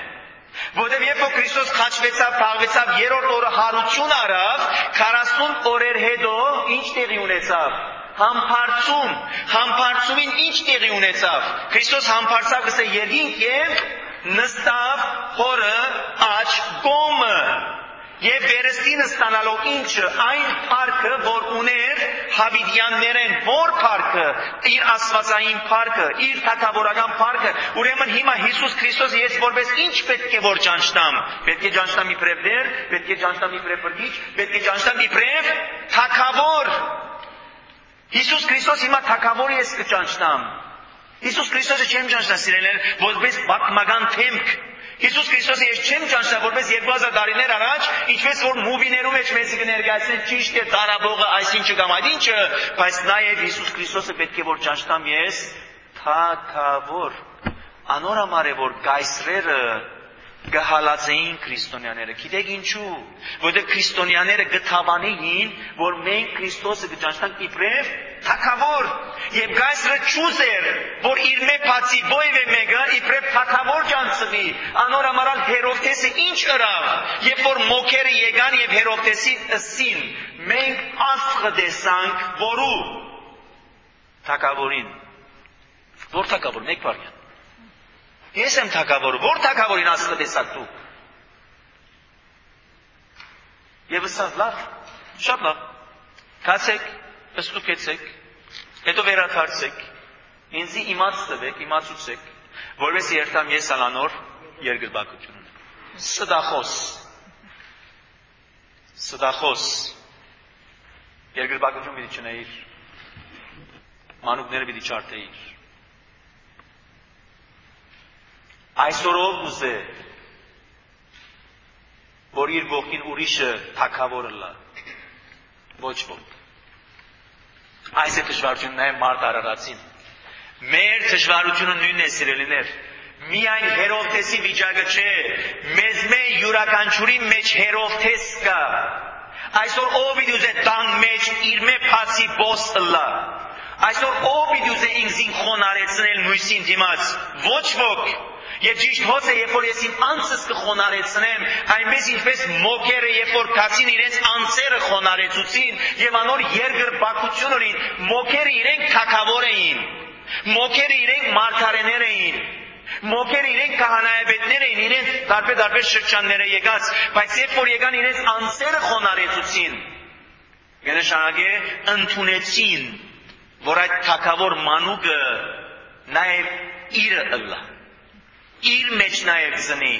S1: Որտեւ երբ որ Քրիստոս խաչվեցավ, փաղվեցավ, երրորդ օրը հարություն արավ, քառասուն օրեր հետո ինչ տեղի ունեցավ։ Համբարձում, համբարձումին ինչ տեղի ունեցավ։ Քրիստոս համբարձավ գսե երկինք եւ նստավ հորը աջ կողմը։ Եվ վերստինը ստանալով ինչը, այն փառքը, որ ուներ հավիդյաններեն, որ փառքը, իր աստվածային փառքը, իր թագավորական փառքը, ուրեմն հիմա Հիսուս Քրիստոսը ես որպես ինչ պետք է որ ճանչնամ, պետք է ճանչնամ իբրև դեր, պետք է ճանչնամ իբրև բրգիչ, պետք է ճանչնամ իբրև թագավոր։ Հիսուս Քրիստոս հիմա թագավոր ես կճանչնամ։ Հիսուս Քրիստոսը չեմ ճանչնա սիրելիներ, որպես պատմական թեմք։ Հիսուս Քրիստոսը ես չեմ ճանչնա որպես երկու հազար տարիներ առաջ, ինչպես որ մուվիներում մեջ մեզ կներկայացնեն ճիշտ է տարաբողը այսինչը կամ այդ ինչը, բայց նաև Հիսուս Քրիստոսը պետք է որ ճանչնամ ես թագավոր։ Անոր համար է որ գայսրերը գահալացեին քրիստոնյաները։ Գիտեք ինչու։ Որտեղ քրիստոնյաները գթաբանեին, որ մենք Քրիստոսը կճանչնանք իբրև թագավոր։ Եվ գայսրը չուզեր, որ իր մե բացի ովևէ մեկը իբրև թագավոր ճանչվի։ Անոր համար Հերովդեսը ինչ ըրավ, երբ որ մոքերը եկան եւ Հերովդեսին ըսին, մենք աստղը տեսանք, որու թագավորին։ Որ թագավոր, մեկ բառ։ Ես եմ թագավորը, որ թագավորին աստղը տեսակ դու։ Եվ ասած լավ, շատ լավ, կացեք, ըստուկեցեք, հետո վերադարձեք, ինձի իմաց տվեք, իմացուցեք, որպես երթամ ես ալանոր երկրպագություն ունեմ։ Սդախոս, սդախոս, երկրպագություն պիտի չնեիր, մանուկները պիտի չարթեիր։ Այսօրով ուզե, որ իր ողքին ուրիշը թագավորը լա, ոչ ոք։ Այս է դժվարությունն է մարդ արարածին։ Մեր դժվարությունը նույնն է սիրելիներ։ Միայն Հերովդեսի վիճակը չէ, մեզ մե յուրաքանչյուրի մեջ Հերովդես կա։ Այսօր ով իդ ուզե տան մեջ իր մե փացի բոս լա։ Այսօր ով իդ ուզե ինքզին խոնարեցնել մույսին դիմաց, ոչ ոք։ Եվ ճիշտ հոց է, երբ որ ես իմ անձս կխոնարեցնեմ, այնպես ինչպես մոքերը, երբ որ կացին իրենց անձերը խոնարեցուցին, եւ անոր երկրպագություն ունին, մոքերը իրենք թագավոր էին, մոքերը իրենք մարգարեներ էին, մոքերը իրենք քահանայապետներ էին, իրենց տարբեր-տարբեր շրջանները եկած, բայց երբ որ եկան իրենց անձերը խոնարեցուցին, կնշանակե ընդունեցին, որ այդ թագավոր մանուկը նաեւ իրը ըլլա։ Իր մեջ նաև զնի։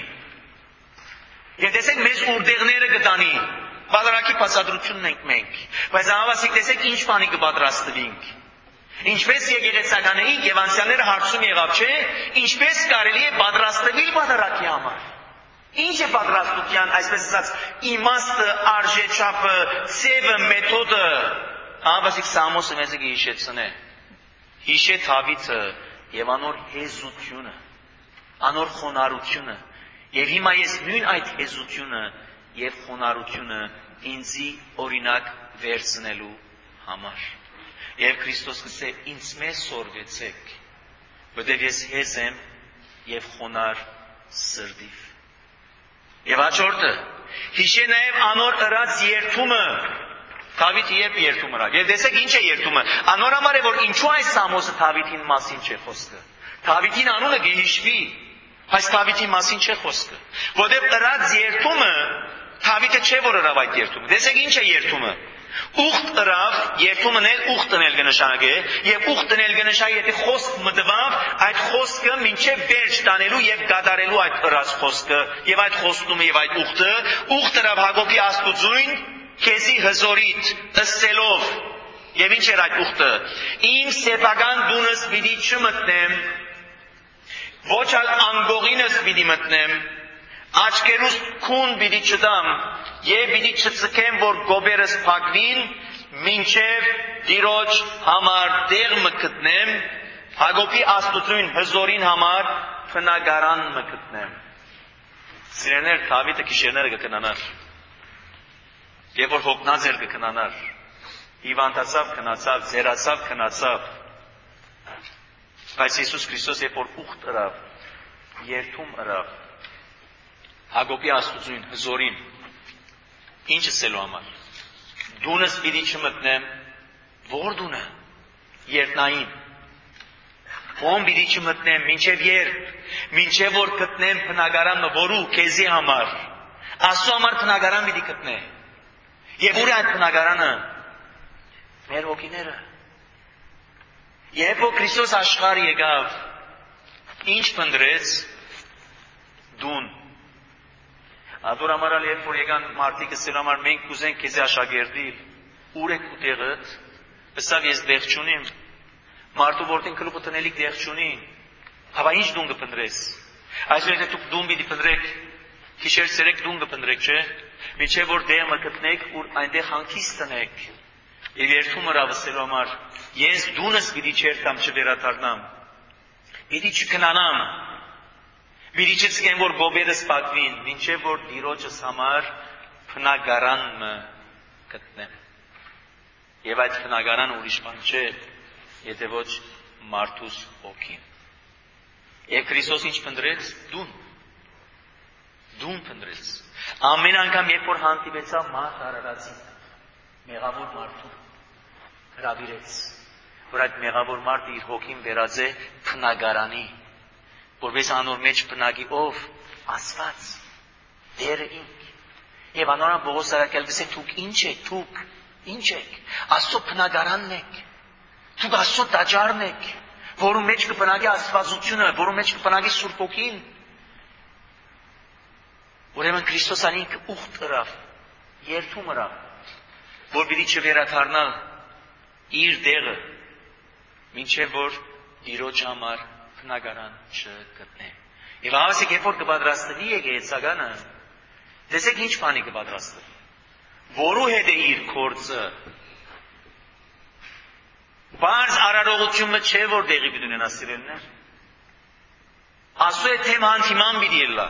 S1: Եվ տեսեք մեզ ուրդեղները գտանի, բادرակի բացատրությունն ենք մենք, բայց ահավասիկ տեսեք ինչ բանի կպատրաստվենք։ Ինչպես եկեղեցական էինք եւ անցյալները հարցում եղավ, չէ, ինչպես կարելի է պատրաստվել բادرակի համար։ Ինչ է պատրաստության, այսպես ասած, իմաստը, արժեչափը, ծևը, մեթոդը, ահավասիկ Սամոսը մեզ կհիշեցնե։ Հիշե Դավիթը եւ անոր հեզությունը, անոր խոնարհությունը, եւ հիմա ես նույն այդ հեզությունը եւ խոնարհությունը ինձի օրինակ վերցնելու համար։ Եվ Քրիստոս գսե ինձ մեզ սորվեցեք, որտեղ ես հեզ եմ եւ խոնար սրտիվ։ Եվ հաջորդը հիշե նաեւ անոր ըրած երթումը, Դավիթը երբ երթում ըրավ։ Եվ տեսեք ինչ է երթումը։ Անոր համար է որ ինչու այս Սամոսը Դավիթին մասին չէ խոսքը։ Դավիթին անունը գհիշվի, բայց Դավիթի մասին չէ խոսքը։ Որտեղ ըրած երթումը Դավիթը չէ որ ըրավ այդ երթումը։ Տեսեք ինչ է երթումը։ Ուխտ ըրավ, երթումն էլ ուխտն էլ կնշանակե, եւ ուխտն էլ կնշանակե, եթե խոսք մտվավ, այդ խոսքը մինչեւ վերջ տանելու եւ գադարելու այդ ըրած խոսքը, եւ այդ խոստումը եւ այդ ուխտը, ուխտ ըրավ Հակոբի աստուծույն, քեզի հզորիտ, ըսելով, եւ ինչ էր այդ ուխտը։ Իմ սեփական դունս պիտի չմտնեմ, ոչ այլ անգողինս պիտի մտնեմ, աչքերուս քուն պիտի չդամ, եւ պիտի չծկեմ, որ գոբերս փակվին, մինչեւ Տիրոջ համար դեղ մը գտնեմ, Հակոբի աստուծույն հզորին համար փնագարան մը գտնեմ։ Սիրեներ, Դավիթը գիշերները կքնանար, եւ որ հոգնած էր կքնանար, հիվանդացավ, քնացավ, ձերացավ, քնացավ, բայց Հիսուս Քրիստոս երբ որ ուխտ ըրավ, երթում ըրավ, Հակոբի աստուծուն հզորին ինչ ասելու համար։ Դունս պիտի չմտնեմ, որ դունը երկնային։ Ո՞մ պիտի չմտնեմ, մինչև երբ, մինչև որ գտնեմ բնակարանը, որու քեզի համար։ Աստծո համար բնակարան պիտի գտնեմ։ Եվ ուր է այդ բնակարանը։ Մեր հոգիները։ Երբ որ Քրիստոս աշխարհ եկավ, ինչ փնտրեց դուն։ Ադոր ամարալ երբ որ եկան մարդիկ ասել համար մենք կուզենք քեզ աշակերտել, ուր եք ու տեղդ, ասավ ես դեղ չունիմ։ Մարդու որտին քլուպը տնելիք դեղ չունի։ Հավա ինչ դուն կփնտրես։ Այսօր եթե դուք դուն պիտի փնտրեք, քիշեր ցերեկ դուն կփնտրեք, չէ՞։ Միջև որ դեղ մտնեք, ուր այնտեղ հանգիստ տնեք։ Եվ երթում հրավսելու համար ես դունս պիտի չերտամ չվերադառնամ։ Պիտի չքնանամ։ Պիտի չցկեմ որ գոբերս պատվին, մինչև որ Տիրոջս համար բնակարանը գտնեմ։ Եվ այդ բնակարան ուրիշ բան չէ, եթե ոչ մարդուս հոգին։ Եվ Քրիստոս ինչ փնտրեց, դուն։ Դուն փնտրեց։ Ամեն անգամ երբ որ հանդիպեցավ մարդ Արարածին, մեղավոր մարդու հրավիրեց, որ այդ մեղավոր մարդը իր հոգին վերած է բնակարանի, որպես անոր մեջ բնակի ով Աստված, Տերը ինք։ Եվ անորան Պողոս արաքյալ գսե դուք ինչ եք, դուք ինչ եք, Աստծո բնակարանն եք, դուք Աստծո տաճարն եք, որում մեջ կբնակի աստվածությունը, որում մեջ կբնակի Սուրբ Հոգին։ Ուրեմն Քրիստոսն ինքը ուխտ ըրավ, երթում ըրավ, որ պիտի չվերադառնալ իր դեղը, մինչև որ Տիրոջ համար բնակարան չգտնե։ Եվ ասեք, երբ որ կպատրաստվի եկեղեցականը, տեսեք ինչ բանի կպատրաստվի։ Որու հետ է իր գործը։ Բարձ արարողությունը չէ, որ դեղի պիտի ունենա սիրելիներ։ Աստծո հետ հանդիման պիտի ելնա։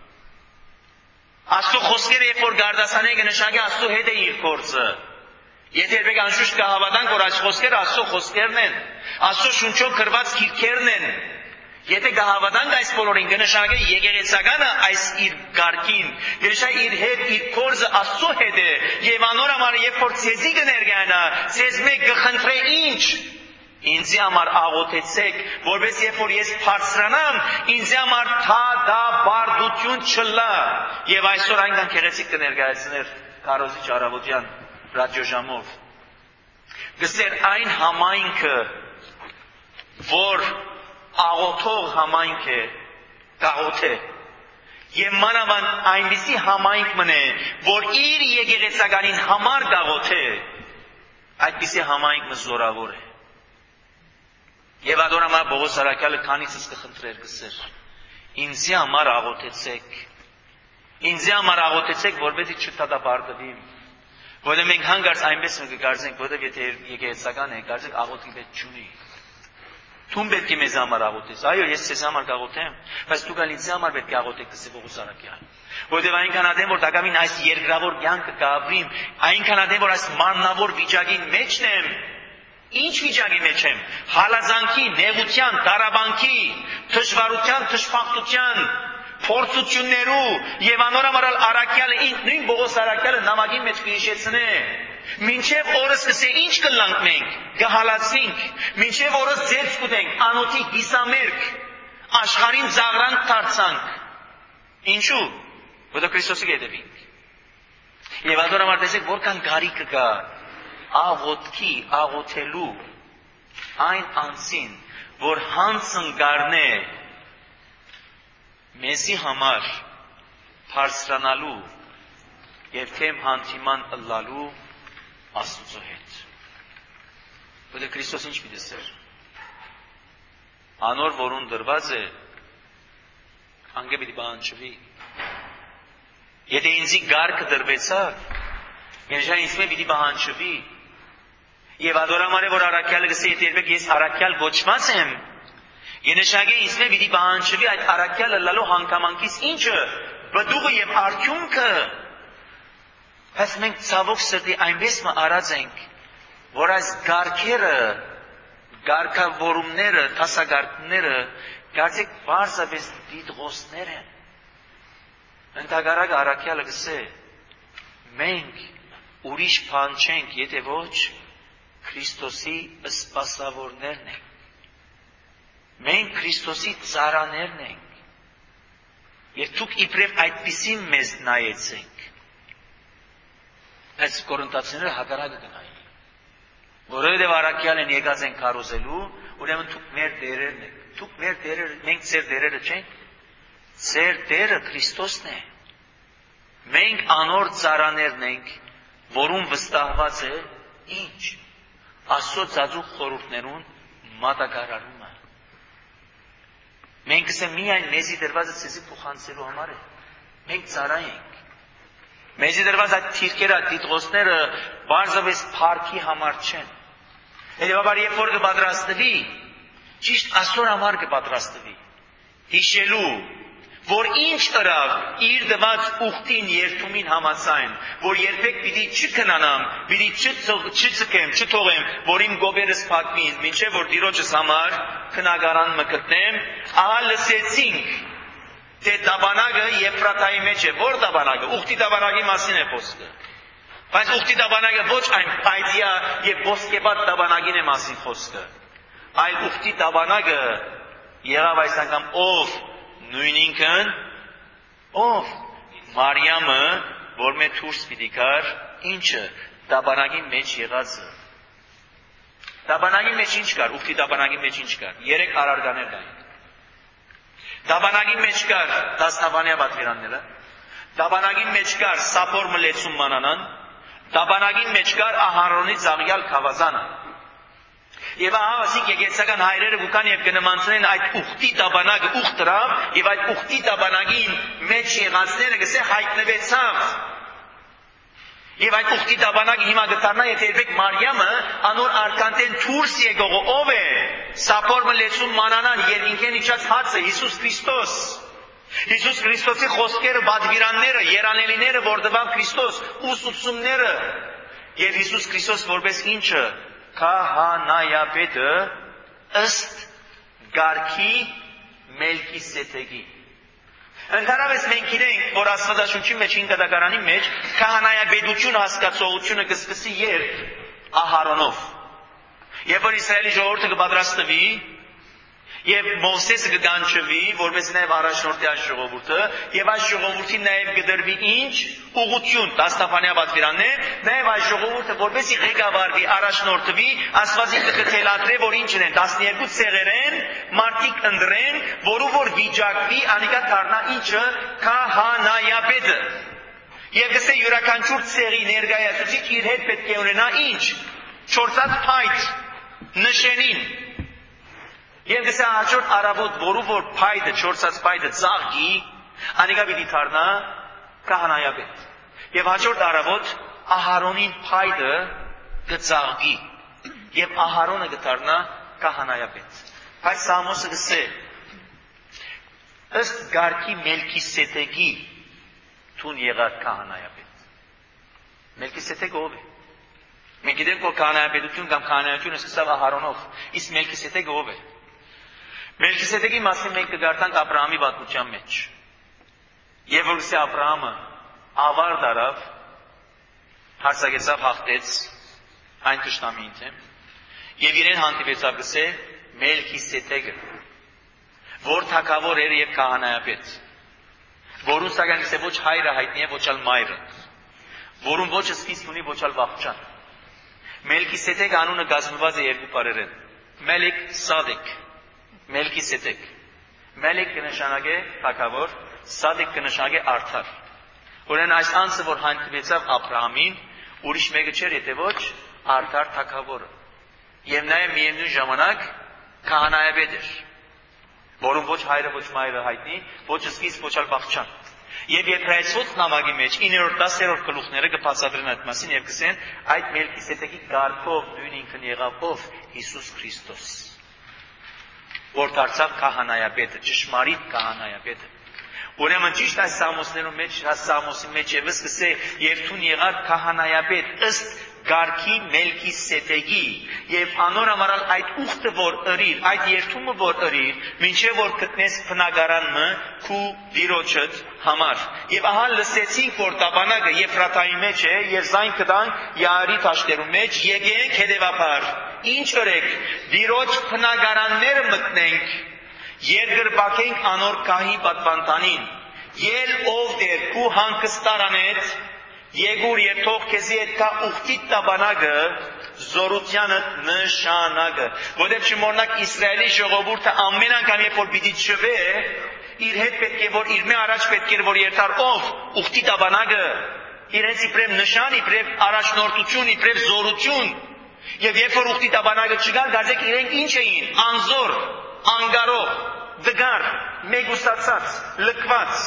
S1: Աստծո խոսքերը երբ որ գարդասանե կնշանակի Աստծո հետ է իր գործը։ Եթե երբեք անշուշտ կհավատանք, որ այս խոսքերը Աստծո խոսքերն են, Աստծո շունչով գրված գիրքերն են, եթե կհավատանք այս բոլորին, կնշանակի եկեղեցականը այս իր գարկին, կնշանակի իր հետ, իր գործը Աստծո հետ է, եւ անոր համար երբ որ ցեզի կներկայանա, ցեզ մեկ կխնդրե ինչ, ինձ համար աղոթեցեք, որպես երբ որ ես բարձրանամ, ինձ համար թա դա բարդություն չլա, եւ այսօր այնքան քեղեցիկ կներկայացներ Քարոզիչ Արավոտյան ռադիոժամով։ Գսեր այն համայնքը, որ աղոթող համայնք է, գաղոթե, եւ մանավանդ այնպիսի համայնք մնե, որ իր եկեղեցականին համար գաղոթե, այդպիսի համայնք մը զորավոր է։ Եվ ադորամա Պողոս արաքյալը քանիցս կխնդրեր գսեր, ինձի համար աղոթեցեք, ինձի համար աղոթեցեք, որպեսզի չդատապարտվեմ, որովհետև մենք հանգարց այնպես կգարձենք, որովհետև եթե եկեղեցական է, կարծեք աղոթի պետք չունի։ Թուն պետք է մեզ համար աղոթես։ Այո, ես ձեզ համար կաղոթեմ, բայց դուք ալ ինձ համար պետք է աղոթեք, գսե Պողոս արաքյալ։ Որովհետև այնքան ադեմ որ դակամին այս երկրավոր կյանքը կապրիմ, այնքան ադեմ որ այս մարմնավոր վիճակին մեջն եմ, ինչ վիճակի մեջ եմ, հալածանքի, նեղության, դարաբանքի, դժվարության, դժբախտության, փորձություններու եւ անորամարալ արաքյալը ինք նույն Պողոս արաքյալը նամակի մեջ կհիշեցնե։ Մինչև օրս կսե ինչ կլանք մենք, կհալածվենք, մինչև օրս ձերց կուտենք, անոթի գիսամերկ, աշխարհին ծաղրանք դարձանք։ Ինչու՞։ Որտեղ Քրիստոսի հետևինք։ Եվ ադորամար տեսեք որքան գարիք կա աղոթքի, աղոթելու այն անցին, որ հանցն գարնե մեզի համար բարձրանալու եւ թեմ հանդիման ըլլալու Աստծո հետ։ Որտեղ Քրիստոս ինչ պիտի ասեր։ Անոր որուն դրված է, անգե պիտի բանջվի։ Եթե ինձի գարկը դրվեցավ, ինձ ինձ մե պիտի բանջվի։ Եվ ադորամարե որ արաքյալը գսե, եթե երբեք ես արաքյալ գոչված եմ, Ենշագե ինձ մե պիտի բանջվի այդ արաքյալը լալու հանգամանքից ինչը, բդուղը եւ արդյունքը։ Բայց մենք ցավոք սրտի այնպես մը արած ենք, որ այս գարկերը, գարկավորումները, տասագարկները, կարծեք բարձրապես դիտղոսներ են։
S2: Ընդհակառակը առաքյալը գսե, մենք ուրիշ բան չենք, եթե ոչ Քրիստոսի սպասավորներն ենք։ Մենք Քրիստոսի ծառաներն ենք։ Եվ դուք իբրև այդպիսին մեզ նայեցեք։ Այս Կորինթացիները հակառակը գնային։ Որովհետև առաքյալն եկած են քարոզելու, ուրեմն դուք մեր դերերն եք։ Դուք մեր դերերը, մենք ձեր դերերը չենք։ Ձեր դերը Քրիստոսն է։ Մենք անոր ծառաներն ենք, որում վստահված է ինչ։ Աստծո ծածուկ խորհուրդներուն մատակարարումը։ Մենք ասեմ միայն մեզի դրվածը ցեզի փոխանցելու համար է։ Մենք ծառա ենք։ Մեզի դրված այդ թիրքերը, տիտղոսները բարձրապես փառքի համար չեն։ Հետևաբար երբ որ կպատրաստվի, ճիշտ Աստծո համար կպատրաստվի։ Հիշելու, որ ինչ տրավ իր դված ուխտին երթումին համաձայն, որ երբեք պիտի չքնանամ, պիտի չծկեմ, չթողեմ, որ իմ գոբերս փակվին, մինչև որ Տիրոջս համար քնագարան մկտնեմ, ահա լսեցինք, թե տաբանագը Եփրաթայի մեջ է, որ տաբանագը, ուխտի տաբանագի մասին է խոսքը։ Բայց ուխտի տաբանագը ոչ այն փայտյա եւ ոսկեբադ տաբանագին է մասին խոսքը, այլ ուխտի տաբանագը եղավ այս անգամ ով նույն ինքն, ով Մարիամը, որ մեր դուրս պիտի գար, ինչը տաբանագի մեջ եղածը։ Տաբանագի մեջ ինչ կար, ուխտի տաբանագի մեջ ինչ կար, երեք արարկաներ կային։ Տաբանագի մեջ կար դասնավանյա պատվիրանները, տաբանագի մեջ կար սափոր մլեցում մանանան, տաբանագի մեջ կար Ահարոնի ծաղյալ քավազանը։ Եվ ահա ասիկ եկեղեցական հայրերը գուկան եւ կնմանցնեն այդ ուխտի տաբանագը ուխտ դրավ եւ այդ ուխտի տաբանագին մեջ եղածները գսե հայտնվեցավ։ Եվ այդ ուխտի տաբանագը հիմա գտարնա եթե երբեք Մարիամը անոր արքանտեն դուրս եկողը ով է սափոր մլեցում մանանան երկինքեն իջած հացը Հիսուս Քրիստոս։ Հիսուս Քրիստոսի խոսքերը բադվիրանները երանելիները որ դվան Քրիստոս ուսուցումները եւ Հիսուս Քրիստոս որպես ինչը քահանայապետը ըստ գարքի Մելքիսեդեկի։ Ընդհանրապես մենք գիտենք, որ Աստվածաշունչի մեջ հինգադակարանի մեջ քահանայապետություն հասկացողությունը կսկսի երբ Ահարոնով։ Երբ որ Իսրայելի ժողովուրդը կպատրաստվի եւ Մովսեսը կգանչվի, որպես նաեւ առաջնորդի այս ժողովուրդը, եւ այս ժողովրդին նաեւ կդրվի ինչ ուղղություն, տասնապանյա պատվիրաններ, նաեւ այս ժողովուրդը որպեսի ղեկավարվի, առաջնորդվի, Աստվածի կթելադրե, որ ինչն են, տասներկու ցեղեր են, մարդիկ ընտրեն, որու որ վիճակվի, անիկա դառնա ինչը քահանայապետը։ Եվ գսե յուրաքանչյուր ցեղի ներկայացուցիչ իր հետ պետք է ունենա ինչ, չորսած փայտ, նշանին։ Եվ գսե հաջորդ առավոտ, որու որ փայտը, չորսած փայտը ծաղկի, անիկա պիտի դառնա քահանայապետ։ Եվ հաջորդ առավոտ Ահարոնին փայտը կծաղկի, եւ Ահարոնը կդառնա քահանայապետ։ Այս Սամոսը գսե ըստ գարքի Մելքիսեդեկի տուն եղած քահանայապետ։ Մելքիսեդեկը ով է։ Մենք գիտենք, որ քահանայապետություն կամ քահանայությունը սկսավ Ահարոնով, իսկ Մելքիսեդեկը ով է։ Մելքիսեդեկի մասին մենք կգարտանք Աբրահամի պատմության մեջ։ Եվ որ գսե Աբրահամը ավար դարավ, հարցակեցավ հաղթեց այն թշնամին թե, եւ իրեն հանդիպեցավ գսե Մելքիսեդեկը, որ թագավոր էր եւ քահանայապետ, որուն սակայն գսե ոչ հայրը հայտնի է, ոչ ալ մայրը, որուն ոչ սկիզբ ունի, ոչ ալ վախճան։ Մելքիսեդեկ անունը գազմված է երկու բառերեն։ Մելիք Սադիկ, Մելքիսեդեկ։ Մելիք կնշանակե թագավոր, Սադիկ կնշանակե արդար։ Ուրեմն այս անձը, որ հանդիպեցավ Աբրահամին, ուրիշ մեկը չէր, եթե ոչ արդար թագավորը։ Եվ նաեւ միևնույն ժամանակ քահանայապետ էր, որում ոչ հայրը, ոչ մայրը հայտնի, ոչ սկիզբ, ոչ ալ վախճան։ Եվ Եբրայեցոց նամակի մեջ իններորդ դասերորդ գլուխները կբացատրեն այդ մասին եւ կսեն այդ Մելքիսեդեկի գարքով նույն ինքն եղավ ով Հիսուս Քրիստոս, որ դարձավ քահանայապետը, ճշմարիտ քահանայապետը։ Ուրեմն ճիշտ այս Սամոսներում մեջ, այս Սամոսի մեջ եւս կսե եւ տուն եղավ քահանայապետ ըստ Գարքի Մելքիսեդեկի եւ անոր համարալ այդ ուխտը որ ըրիր, այդ երթումը որ ըրիր, մինչեւ որ գտնես բնակարանը քու դիրոջդ համար։ Եվ ահա լսեցինք որ տաբանակը Եփրաթայի մեջ է եւ զայն կտանք Յարի տաշտերու մեջ, եկենք հետեւաբար։ Ինչ ըրեք, դիրոջ բնակարանները մտնենք, երկրբակենք անոր գահի պատվանդանին։ Ել ով դեր քու հանգստարանետ Եգուր եւ թող քեզի այդ կա ուխտի տաբանակը զորությանը նշանակը, որտեղ չմոռնաք Իսրայելի ժողովուրդը ամեն անգամ երբ որ պիտի չվե, իր հետ պետք է որ իր մե առաջ պետք է որ երթար ով ուխտի տաբանակը, իրենց իբրև նշան, իբրև առաջնորդություն, իբրև զորություն, եւ երբ որ ուխտի տաբանակը չկար, գազեք իրենք ինչ էին, անզոր, անգարող, դգար, մեգուսացած, լքված։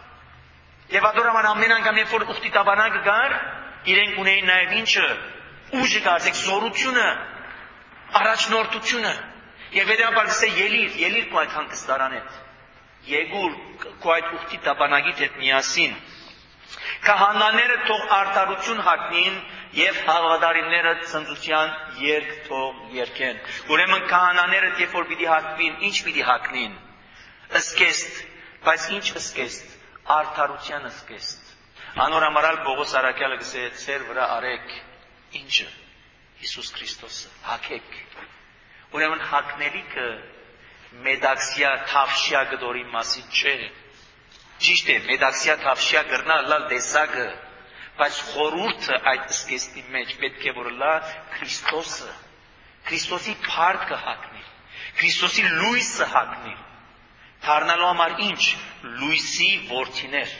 S2: Եվ ադորաման ամեն անգամ երբ որ ուխտի տաբանակը գար, իրենք ունեին նաև ինչը, ուժը գարցեք, զորությունը, առաջնորդությունը։ Եվ հետեւաբար գսե ելիր, ելիր քո այդ հանգստարանետ։ Եգուր քո այդ ուխտի տաբանակիդ հետ միասին։ Քահանաները թող արդարություն հագնին եւ հավատարիմները ցնծության երգ թող երգեն։ Ուրեմն քահանաները երբ որ պիտի հագվին, ինչ պիտի հագնին։ Ըսկեստ, բայց ինչ ըսկեստ, արդարության ըսկեստ։ Անոր համարալ Պողոս Արաքյալը գսե ծեր վրա արեք ինչը Հիսուս Քրիստոսը հագեք։ Ուրեմն հագնելիքը մեդաքսիա թավշյա գդորի մասին չէ։ Ճիշտ է, մեդաքսիա թավշյա գրնա լալ դեսագը, բայց խորուրդը այդ ըսկեստի մեջ պետք է որ լա Քրիստոսը, Քրիստոսի փառքը հագնի, Քրիստոսի լույսը հագնի, դառնալու համար ինչ, լույսի որդիներ,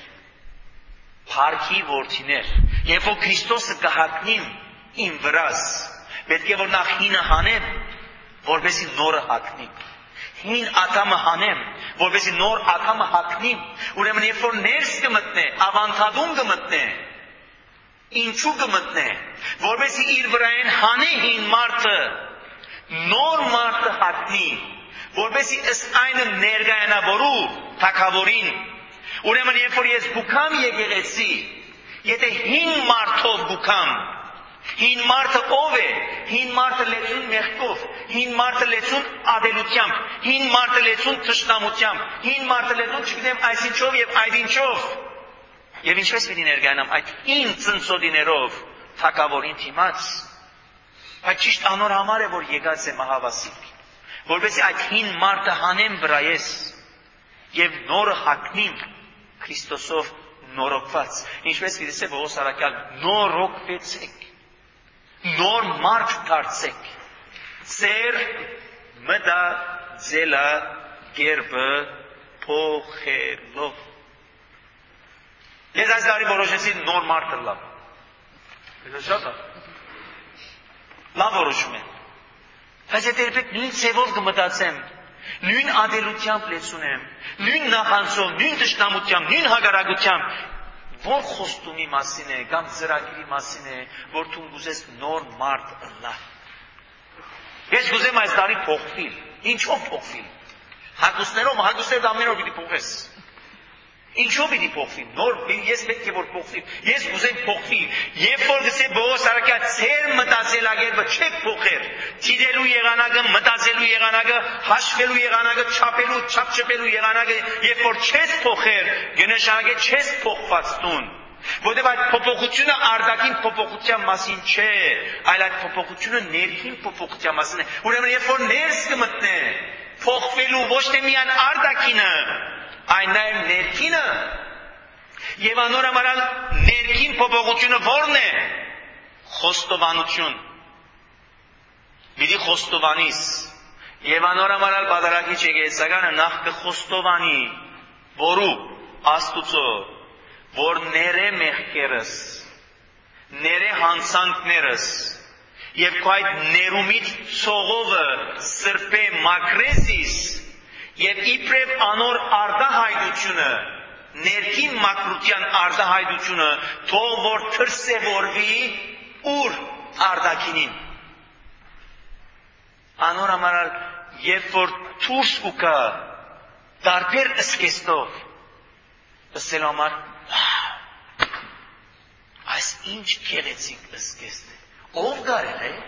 S2: փառքի որդիներ, երբ որ Քրիստոսը կհագնիմ իմ վրաս, պետք է որ նախ հինը հանեմ, որպեսզի նորը հագնիմ, հին աթամը հանեմ, որպեսզի նոր աթամը հագնիմ, ուրեմն երբ որ ներս կմտնե, ավանդադում կմտնե, ինչու կմտնե, որպեսզի իր վրայեն հանե հին մարդը, նոր մարդը հագնի, որպեսզի ըստ այնը ներկայանա որու թագավորին։ Ուրեմն երբ որ ես գուքամ եկեղեցի, եթե հին մարդով գուքամ, հին մարդը ով է, հին մարդը լեցուն մեղքով, հին մարդը լեցուն ադելությամբ, հին մարդը լեցուն թշնամությամբ, հին մարդը լեցուն չգիտեմ այսինչով եւ այդինչով։ Եվ ինչպես պիտի ներկայանամ այդ հին ծնծոտիներով թագավորին դիմաց։ Այդ ճիշտ անոր համար է որ եկած է մահավասիկ, որպեսզի այդ հին մարդը հանեմ վրայես եւ նորը հագնիմ Քրիստոսով նորոգված։ Ինչպես պիտի ասե Պողոս Արաքյալ, նորոգվեցեք, նոր մարդ դարձեք, ծեր մտածելա գերբը փոխելով։ Ես այս տարի որոշեցի նոր մարդ լավ։ Դա շատ է։ Լավ որոշում է։ Բայց եթե երբեք նույն ծևով կմտածեմ, նույն ադելությամբ լեցունեմ, նույն նախանցով, նույն թշնամությամբ, նույն հագարակությամբ, որ խոստումի մասին է, կամ ծրագրի մասին է, որ դու ուզես նոր մարդ ըլլա։ Ես կուզեմ այս տարի փոխվիլ, ինչով փոխվիլ։ Հագուստներով, հագուստներով ամեն օր պիտի փոխես։ Ինչով պիտի փոխվի։ Նոր ես պետք է որ փոխվի։ Ես կուզեմ փոխվի։ Երբ որ գսե Պողոս Արաքյալ ծեր մտածելակերպը չեք փոխեր։ Տիրելու եղանակը, մտածելու եղանակը, հաշվելու եղանակը, չափելու, չափչփելու եղանակը, երբ որ չես փոխեր, գնշանակե չես փոխված տուն։ Որտեղ այդ փոփոխությունը արտաքին փոփոխության մասին չէ, այլ այդ փոփոխությունը ներքին փոփոխության մասին է։ Ուրեմն երբ որ ներս կմտնե, փոխվելու ոչ թե միայն արտաքինը, այն նաև ներքինը, եւ անոր համարալ ներքին փոփոխությունը ո՞րն է։ Խոստովանություն։ Պիտի խոստովանիս։ Եվ անոր համարալ բادرակիչ եկեղեցականը նախ կխոստովանի, որու Աստուծո, որ ներե մեղքերս, ներե հանցանքներս, եւ քո այդ ներումից ցողովը սրբե մակրեսիս, եւ իբրև անոր արտահայտությունը, ներքին մակրության արտահայտությունը, թող որ թրսևորվի ուր արտաքինին։ Անոր համարալ երբ որ դուրս ուկա տարբեր ըսկեստով, ըսել համար այս ինչ գեղեցիկ ըսկեստ է, Ով գարել է։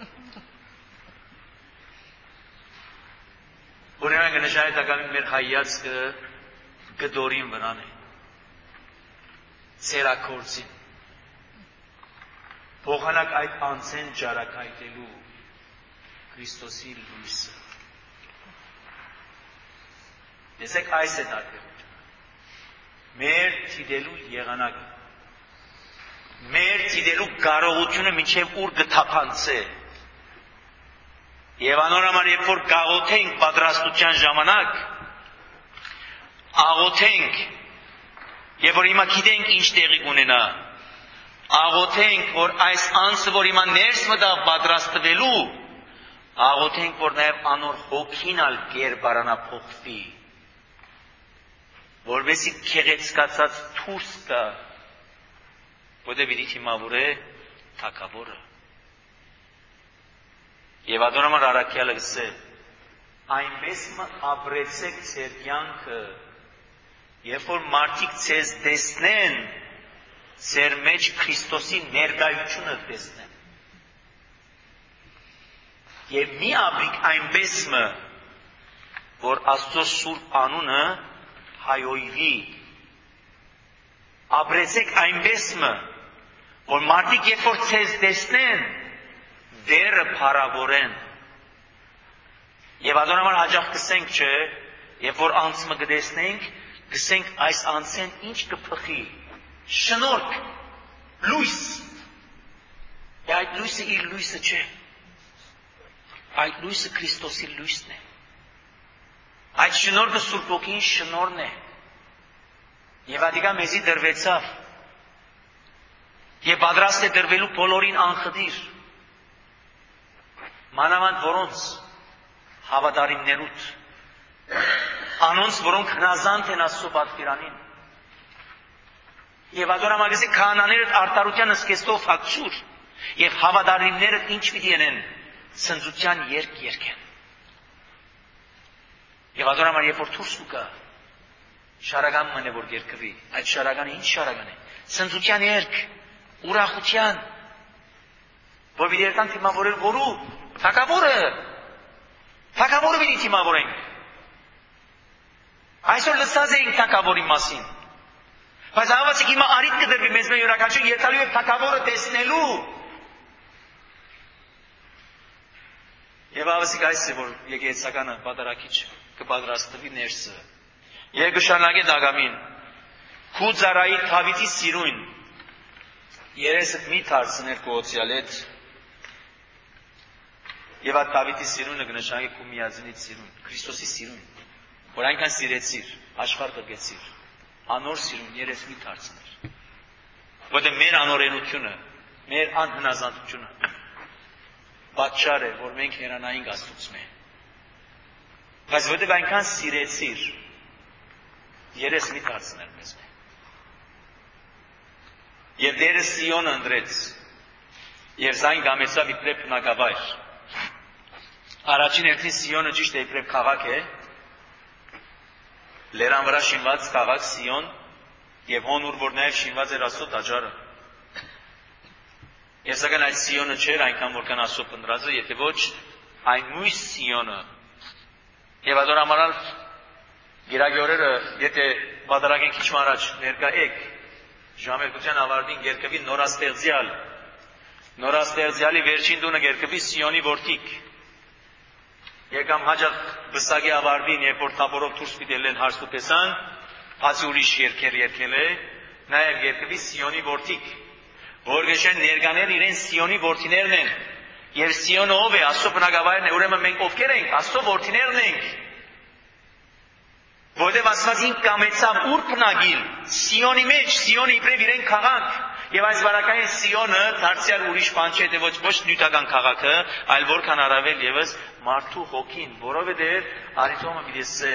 S2: Ուրեմն կնշանակի տակամին մեր հայացքը գդորին վրան է։ Ցերակորցին։ Փոխանակ այդ անցեն ճարակայտելու Քրիստոսի լույսը։ Տեսեք այս է տարբերությունը։ Մեր թիդելու եղանակը, մեր թիդելու կարողությունը մինչև ուր գթափանցե։ Եվ անորոմար երբ որ գաղութենք պատրաստության ժամանակ, աղոթենք, երբ որ հիմա գիտենք ինչ տեղի կունենա, աղոթենք, որ այս անձը, որ հիմա ներս մտավ պատրաստվելու, աղոթենք, որ նաև անոր հոգին ալ կերպարանափոխվի, որովհետեւ քեղեցկացած դուրս կա, որտեղ պիտի թիմավորե թագավորը։ Եվ ադոնամար արաքյալը գսե, այնպես ապրեցեք ձեր կյանքը, երբ որ մարդիկ ձեզ տեսնեն, ձեր մեջ Քրիստոսի ներկայությունը տեսնեն։ Եվ մի ապրիկ այնպես մը, որ Աստծո սուրբ անունը հայոյվի։ Ապրեցեք այնպես մը, որ մարդիկ երբ որ ձեզ տեսնեն, դերը փառավորեն։ Եվ ադոնամար հաջող կսենք, չէ, երբ որ անցը կտեսնենք, կսենք այս անցեն ինչ կփխի։ Շնորհք, լույս։ Եվ այդ լույսը իր լույսը չէ։ Այդ լույսը Քրիստոսի լույսն է։ Այդ շնորհքը Սուրբ Ոգին շնորհն է։ Եվ ադիգա մեզի դրվեցավ։ Եվ պատրաստ է դրվելու բոլորին անխտիր։ Մանավանդ որոնց հավատարիմներուտ, անոնց որոնք հնազանդ են Աստծո պատվիրանին։ Եվ ադոնամագեսի քահանաները արտարության սկեստով հագցուր, եւ հավատարիմները ինչ պիտի ենեն, ցնծության երկ երկեն։ Եվ ադոնամար երբ որ դուրս կա, շարական մնե որ երկվի, այդ շարականը ինչ շարական է, ցնծության երկ, ուրախության, որ պիտի երթան թիմավորել որու, թագավորը, թագավորը պիտի թիմավորենք։ Այսօր լսած էինք թագավորի մասին, բայց հավասիկ հիմա արիտ կդրվի մեզ մեր յուրաքանչյուր երթալու եւ թագավորը տեսնելու։ Եվ հավասիկ այս է, որ եկեղեցականը պատարակիչ կպատրաստվի ներսը։ Եվ կշարունակե դագամին, քու ծառայի թավիթի սիրուն, երեսդ մի թարցներ կողոցյալ հետ, եւ այդ Դավիթի սիրունը կնշանակի քու միածնից սիրուն, Քրիստոսի սիրուն, որ այնքան սիրեցիր, աշխարհ կգեցիր, անոր սիրուն երես մի դարձներ։ Որտեղ մեր անօրենությունը, մեր անհնազանդությունը պատճառ է, որ մենք հեռանայինք Աստծուց մե։ Բայց որտեղ այնքան սիրեցիր, երես մի դարձներ մեզ մե։ Եվ Տերը Սիոնը ընտրեց, եւ զայն գամեցավ իբրև բնակավայր։ Առաջին հերթին Սիոնը ճիշտ է իբրև քաղաք է, լերան վրա շինված քաղաք Սիոն, եւ հոնուր որ նաեւ շինված էր Աստծո տաճարը։ Եվ սակայն այդ Սիոնը չէր այնքան որքան Աստծո պնդրածը, եթե ոչ այն նույն Սիոնը։ Եվ ադոնամարալ գիրագի օրերը, եթե բادرագեն քիչ առաջ ներկա եք, ժամերկության ավարտին երկվի նորաստեղծյալ, նորաստեղծյալի վերջին տունը երկվի Սիոնի որդիք։ Եկամ հաջող բսակի ավարտին, երբ որ թափորով դուրս պիտելեն հարստու տեսան, բացի ուրիշ երկեր երկել է, նաև երկվի Սիոնի որդիք, որ գեշեն ներկաներ իրեն Սիոնի որդիներն են, եւ Սիոնը ով է, Աստծո բնակավայրն է, ուրեմն մենք ովքեր ենք, Աստծո որդիներն ենք։ Որտեւ Աստվածին կամեցավ ուր բնակիլ, Սիոնի մեջ, Սիոնը իբրև իրեն քաղաք, եւ այս վարակային Սիոնը դարձյալ ուրիշ բան չէ, թե ոչ ոչ նյութական քաղաքը, այլ որքան առավել եւս մարդու հոգին, որովհետեւ արիթոմը միդեսե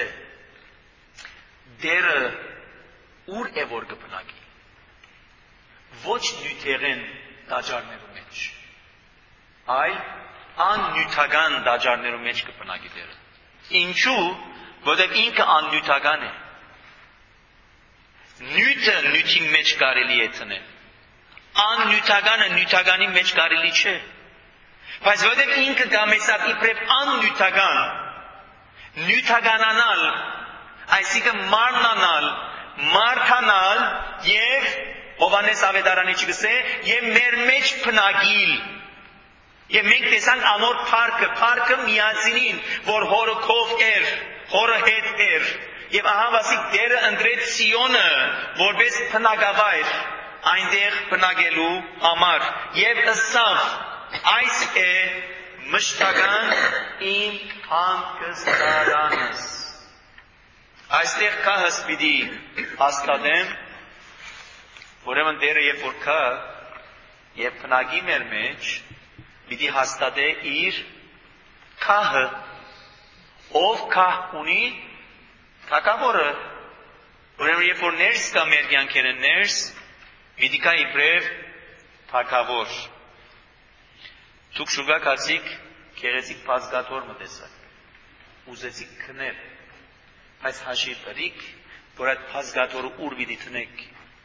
S2: դերը ուր է որ կբնակի, ոչ նյութերեն դաջարներու մեջ, այլ աննյութական դաջարներու մեջ կբնակի դերը։ Ինչու? Որտեղ ինքը աննյութական է։ Նյութը նյութի մեջ կարելի է ցնել, աննյութականը նյութականի մեջ կարելի չէ։ Բայց որտեղ ինքը գամեսավ իբրև աննյութական, նյութականանալ, այսինքն մարմնանալ, մարդանալ եւ Հովանես Ավետարանի չգսե եւ մեր մեջ փնագիլ։ Եվ մենք տեսանք անոր փառքը, փառքը միածինին, որ հորը քով էր, հորը հետ էր։ Եվ ահա վասիկ Տերը ընտրեց Սիոնը որպես փնագավայր այնտեղ փնագելու համար։ Եվ ըսավ այս է մշտական իմ հանգստարանս։ Այստեղ քահս պիտի հաստատեմ, ուրեմն Տերը երբ որ կա եւ փնագի մեր մեջ պիտի հաստատե իր քահը, ով քահ ունի թագավորը։ Ուրեմն երբ որ ներս կա մեր կյանքերը ներս, պիտի կա իբրև թագավոր։ Դուք շուգա կացիք գեղեցիկ բազգաթոր մտեսակ, ուզեցիք քնել, բայց հաշի բրիկ, որ այդ բազգաթորը ուր պիտի տնեք։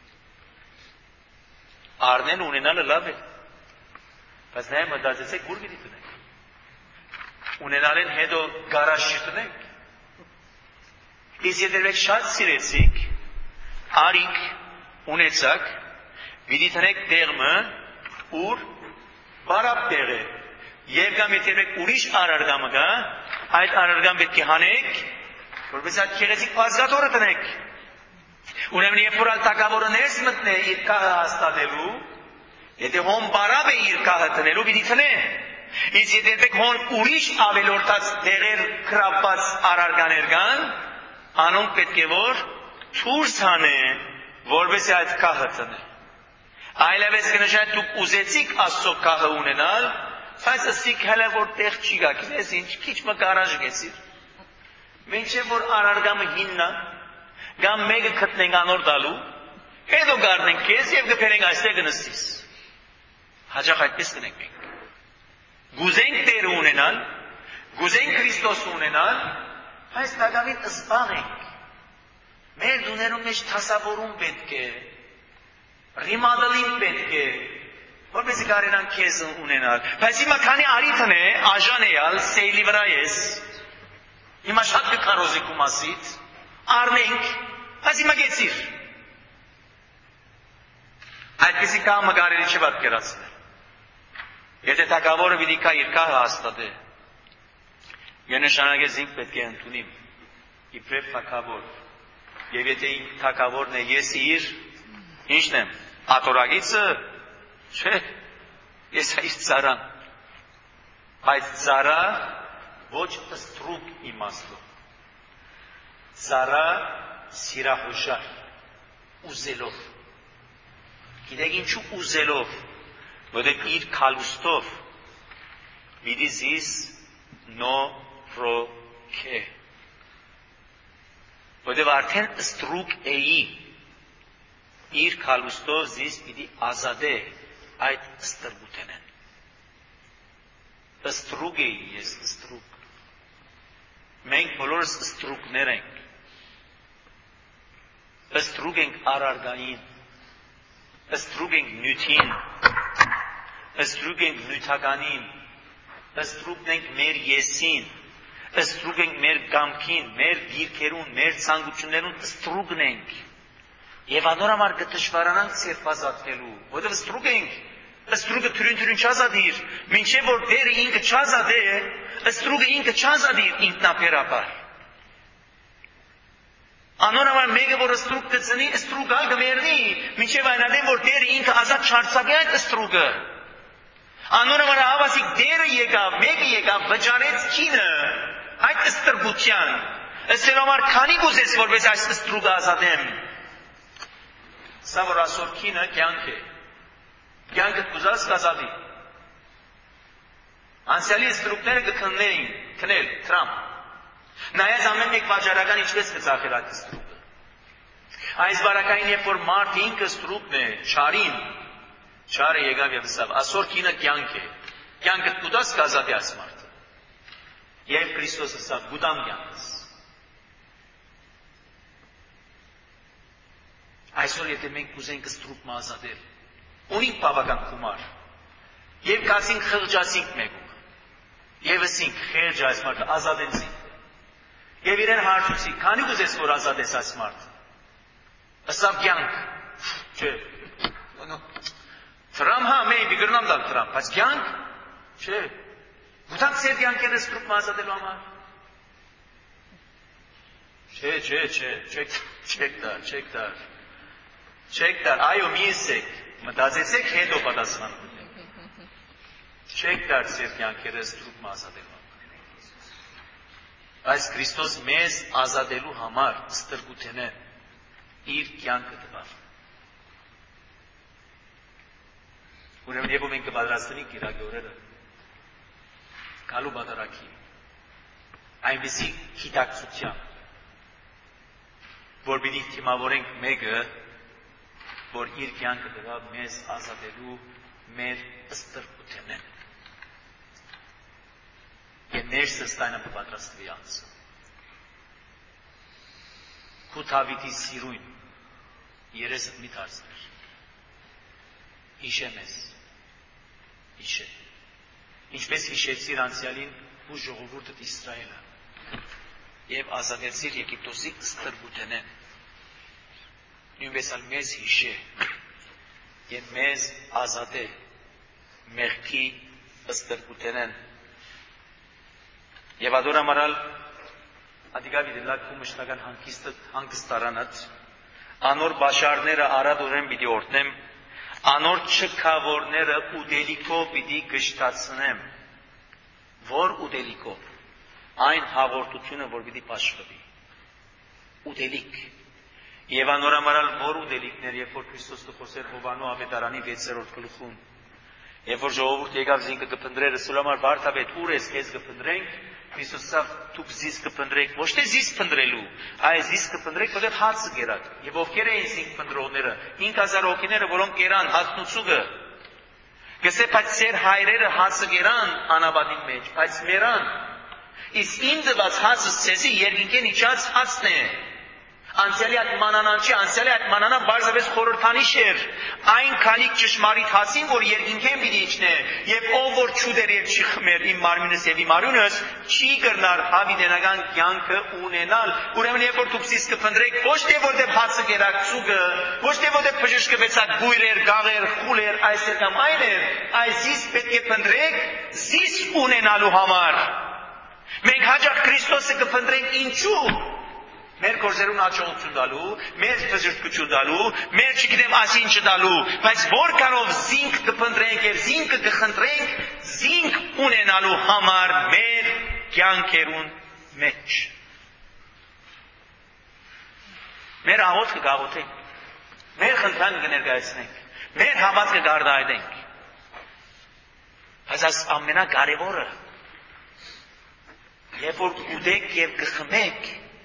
S2: Առնեն ունենալը լավ է, բայց նաև մտածեցեք ուր պիտի տնեք։ Ունենալեն հետո գարաժ չտնեք։ Իսկ եթե դուք շատ սիրեցիք, արիք ունեցաք, պիտի տնեք տեղը, ուր բարապ տեղ է։ Եվ կամ եթե դուք ուրիշ արարգամ կա, այդ արարգամ պետք է հանեք, որպես այդ գեղեցիկ բազգաթորը տնեք։ Ուրեմն երբ որ թագավորը ներս մտնե իր քահը հաստատելու, եթե հոն բարապ է իր քահը տնելու, պիտի տնե։ Իսկ եթե դուք հոն ուրիշ ավելորդած տեղեր կրապած արարգաներ կան, անոնք պետք է որ ցուրս հանե, որպես այդ քահը տնե։ Այլևս կնշանակի դուք ուզեցիք Աստծո քահը ունենալ, բայց ըսիք հələ որ տեղ չի գա, գիտես ինչ, քիչ մը գարաժ գեցիր։ Մինչև որ արարգամը հիմնա, կամ մեկը գտնենք անոր տալու, հետո գարնենք քեզ եւ գտնենք այստեղ գնստիս։ Հաջող այդպես կնենք մենք։ Գուզենք Տեր ունենալ, գուզենք Քրիստոս ունենալ, բայց տակավին ըսպաղ ենք։ Մեր դուներում մեջ թասավորում պետք է, ռիմադալին պետք է, որպեսզի կարենան քեզ ունենալ։ Բայց հիմա քանի արիթն է, աժան է ալ, սեյլի վրա ես, հիմա շատ կկարոզիկ ու մասից, առնենք, բայց հիմա գեցիր։ Այդպիսի կամը կարելի չէ պատկերացնել։ Եթե թագավորը պիտի կա իր քահը հաստատե, եւ նշանակե զինք պետք է ընդունիմ, իբրև թագավոր։ Եվ եթե ինք թագավորն է, ես իր, ինչն եմ, աթորագիցը, չէ, ես իր ծարան։ Բայց ծարա ոչ ստրուկ իմաստով։ Ծարա սիրահուշար, ուզելով։ Գիտեք ինչու ուզելով, որտեղ իր քալուստով պիտի զիս նորոգե։ Որտեղ արդեն ստրուկ էի, իր քալուստով զիս պիտի ազատե այդ ստրուկութենեն։ Ստրուկ էի ես, ստրուկ։ Մենք բոլորս ստրուկներ ենք։ Ստրուկ ենք արարգային, ստրուկ ենք նյութին, ստրուկ ենք նյութականին, ստրուկ ենք մեր եսին, ստրուկ ենք մեր գամքին, մեր դիրքերուն, մեր ցանկություններուն, ստրուկն ենք։ Եվ անորամար կդժվարանանք ցերկ ազատվելու, որովհետև ստրուկ ենք, ստրուկը թյուրին-թյուրին չազատիր, մինչև որ Տերը ինքը չազատե, ստրուկը ինքը չազատիր ինքնաբերաբար։ Անորամար մեկը որ ստրուկ կծնի, ստրուկը կմեռնի, մինչև այնադեմ որ Տերը ինքը ազատ չարձակի այդ ստրուկը։ Անորամար հավասիկ Տերը եկավ, մեկը եկավ, վճարեց քինը այդ ստրուկության։ Սերամար քանի գուզես որպես այս ստրուկը ազատեմ։ Սա որ ասոր քինը կյանք է։ Կյանքը կուզած կազատի։ Անցյալի ստրուկները կքննեին, քնել, տրամ։ Նայած ամեն մեկ վաճառական ինչպես կծախեր այդ ստրուկը։ Այս բարակային երբ որ մարդ ինքը ստրուկն է, չարին, չարը եկավ եւ ասավ, ասոր քինը կյանք է։ Կյանքը կուզած կազատի այս մարդը։ Եվ Քրիստոս ասավ, գուտամ կյանքս։ Այսօր եթե մենք կուզենք ստրուկ ազատել, ունենք բավական գումար, եւ կացինք խղճացինք մեկուք, եւ ասինք խեղճ այս մարդը ազատեցինք, եւ իրեն հարցուցինք, քանի ուզես որ ազատես այս մարդը, ասավ կյանք, չէ, Թրամ հա մեյբի գրնամ դալ թրամ, բայց կյանք, չէ, գուտանք սեր կյանքերը ստրուպ ազատելու համար, չէ, չէ, չէ, չեք դար, չեք դար, չեք դար, այո մի եսեք, մտածեցեք հետո պատասխան կտեք, չեք դար սեր կյանքերը ստրուպ ազատելու համար, բայց Քրիստոս մեզ ազատելու համար ստրգութենը իր կյանքը տվավ, ուրեմն եվ մենք կպատրաստվենք Կիրակի օրերը գալու բادرակի այնպիսի գիտակցությամբ, որ պիտի թիմավորենք մեկը, որ իր կյանքը տվավ մեզ ազատելու մեր ստրկութենեն եւ ներսս տայնը կպատրաստվի անց քու Դավիթի սիրուն երեսը մի դարձներ հիշե մեզ հիշե ինչպես հիշեցիր անցյալին ու ժողովուրդը Իսրայելը եւ ազատեցիր Եգիպտոսի ստրկութենեն նույնպես ալ մեզ հիշե եւ մեզ ազատե մեղքի ստրկութենեն եւ adoramaral adiga vidilak մշտական հանգիստը հանգստարանած անոր բաշարները արադորեն պիտի օրտնեմ անոր չքավորները ուդելիքով պիտի գշտացնեմ որ ուդելիքով այն հաղորդությունը որ պիտի պաշտվի ուդելիք եւ անորամարալ որ ուդելիքներ երբ որ Քրիստոսը խոսեր Հովանու ավետարանի վեցերորդ գլխում երբ որ ժողովուրդ եկավ զինքը կփնտրեր Սուլամար Վարդապետ ուր ես քեզ կփնտրենք Քրիստոսը դուք զիս կփնտրեք ոչ թե զիս փնտրելու այլ զիս կփնտրեք որտեղ հացը կերակ եւ ովքեր էին զինք փնտրողները հինգ հազար հոգիները որոնք կերան հացնուցուկը գսե բայց ծեր հայրերը հացը կերան անաբադին մեջ բայց մերան իսկ իմ դված հացը ցեզի երկինքեն իջած հացն է անցյալի այդ մանանանչի անցյալի այդ մանանան բարձրապես խորհրդանիշ էր այն քանիկ ճշմարիտ հացին որ երկինքեն պիտի իջնե եւ ով որ չուդեր եւ չի խմեր իմ մարմինս եւ իմ արյունս չի կրնար հավիտենական կյանքը ունենալ ուրեմն երբ որ դուք զիս կփնտրեք ոչ թե որտեղ հացը կերակ ցուկը ոչ թե որտեղ բժշկվեցակ գույրեր գաղեր խուլեր այսեր կամ այն էր այլ զիս պետք է փնտրեք զիս ունենալու համար մենք հաջող Քրիստոսը կփնտրենք ինչու մեր գործերուն աջակցություն տալու, մեր բժշկություն տալու, մեր չգիտեմ ասին չտալու, բայց որքանով զինք կփնտրենք եւ զինքը կխնդրենք, զինք ունենալու համար մեր կյանքերուն մեջ։ Մեր աղոթքը գաղութենք, մեր խնդրանքը կներկայացնենք, մեր հավատքը գարդայդենք։ Բայց այս ամենակարևորը, երբ որ ուտեք եւ կխմեք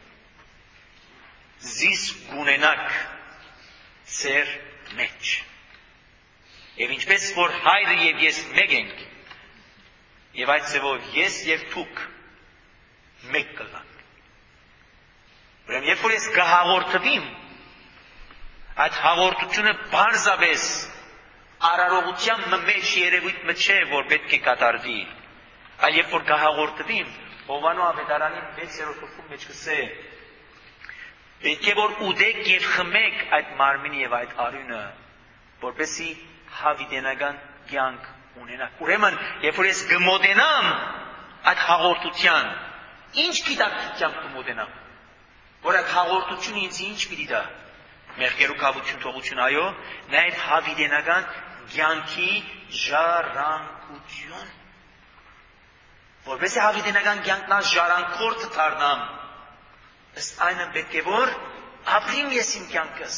S2: զիս գունենակ ծեր մեջ եւ ինչպես որ հայրը եւ ես մեկ ենք եւ այդ ծևով ես եւ դուք մեկ կլանք ուրեմն երբ որ ես կհաղորդվիմ այդ հաղորդությունը բարձավես արարողության մեջ երևույթ մը չէ որ պետք է կատարվի այլ երբ որ կհաղորդվիմ Հովանու ավետարանի վեցերորդ գլխում մեջ կսե պետք է որ ուտեք եւ խմեք այդ մարմինը եւ այդ արյունը որպեսզի հավիտենական կյանք ունենաք ուրեմն երբ որ ես կմոտենամ այդ հաղորդության ինչ գիտակցությամբ կմոտենամ որ այդ հաղորդությունը ինձ ինչ պիտի տա մեղքերու կավություն թողություն այո նաեւ հավիտենական կյանքի ժառանգություն որպեսզի հավիտենական կյանքն ժառանգորդ դառնամ ըստ այնը պետք է որ ապրիմ ես իմ կյանքս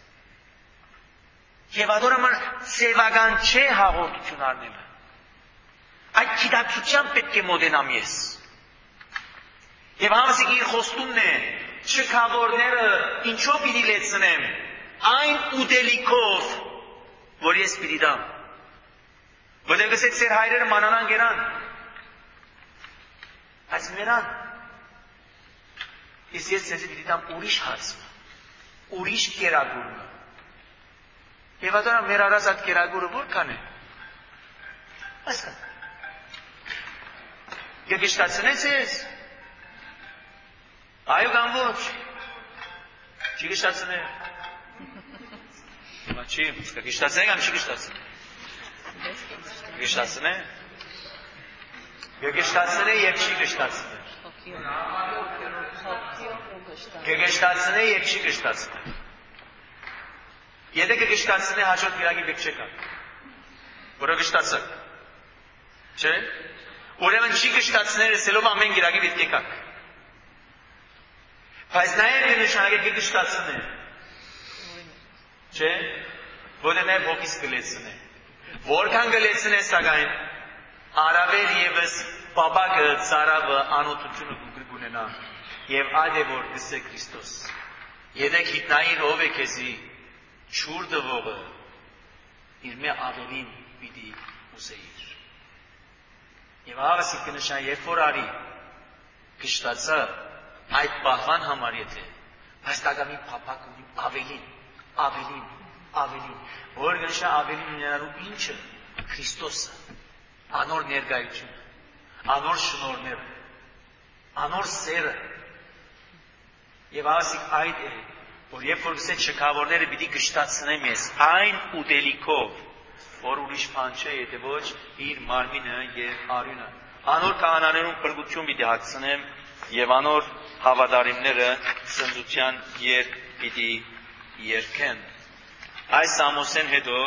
S2: եւ adorամար սեվական չէ հաղորդություն առնելը այդ գիտակցությամբ պետք է մոտենամ ես եւ համասիկ իր խոստումն է չքավորները ինչով պիտի լեցնեմ այն ուտելիքով որ ես պիտի տամ որտեղ գսեք ծեր հայրերը մանանան գերան այս մերան Իսկ ես ցեզի պիտի տամ ուրիշ հացը, ուրիշ կերագուրը, Եվ ադորա մեր արած այդ կերագուրը որքան է։ Այսքան։ Գեշտացնես ես։ Այո կամ ոչ։ Չի գեշտացնե։ Հիմա չի, գեշտացնե կամ չի գեշտացնե։ Գեշտացնե։ Գեշտացնե եւ չի գեշտացնե։ Գեշտացնե եւ չի գեշտացնե։ Եթե գեշտացնե հաջորդ վիրագի բեք չեկա։ Որը գեշտացակ։ Չէ՞։ Ուրեմն չի գեշտացնել սելով ամեն վիրագի բեք եկակ։ Բայց նաեւ նշանակե գեշտացնե։ Չէ՞։ Որը նաեւ հոգիս գլեցնե։ Որքան գլեցնե սակայն Արավեր եւս պապակը ծարավը անօթությունը գունենա եւ այդ է որ գսե Քրիստոս եթե գիտնային ով է քեզի ճուր դվողը իր մե ավելին պիտի ուսեիր եւ հավասի կնշան երբ որ արի գշտացա այդ բահվան համար եթե բայց տակամի պապակ ունի ավելին ավելին ավելին որ գնշա ավելին ունենալու ինչը Քրիստոսը Անոր ներկայությունը, անոր շնորհները, անոր սերը եւ ասիկ այդ է, որ երբ որ գսե չքավորները պիտի գշտացնեմ ես, այն ուտելիքով, որ ուրիշ բան չէ, եթե ոչ իր մարմինը եւ արյունը, անոր քահանաներուն փրկություն պիտի հագցնեմ եւ անոր հավատարիմները սնձության երբ պիտի երգեն։ Այս Ամոսեն հետո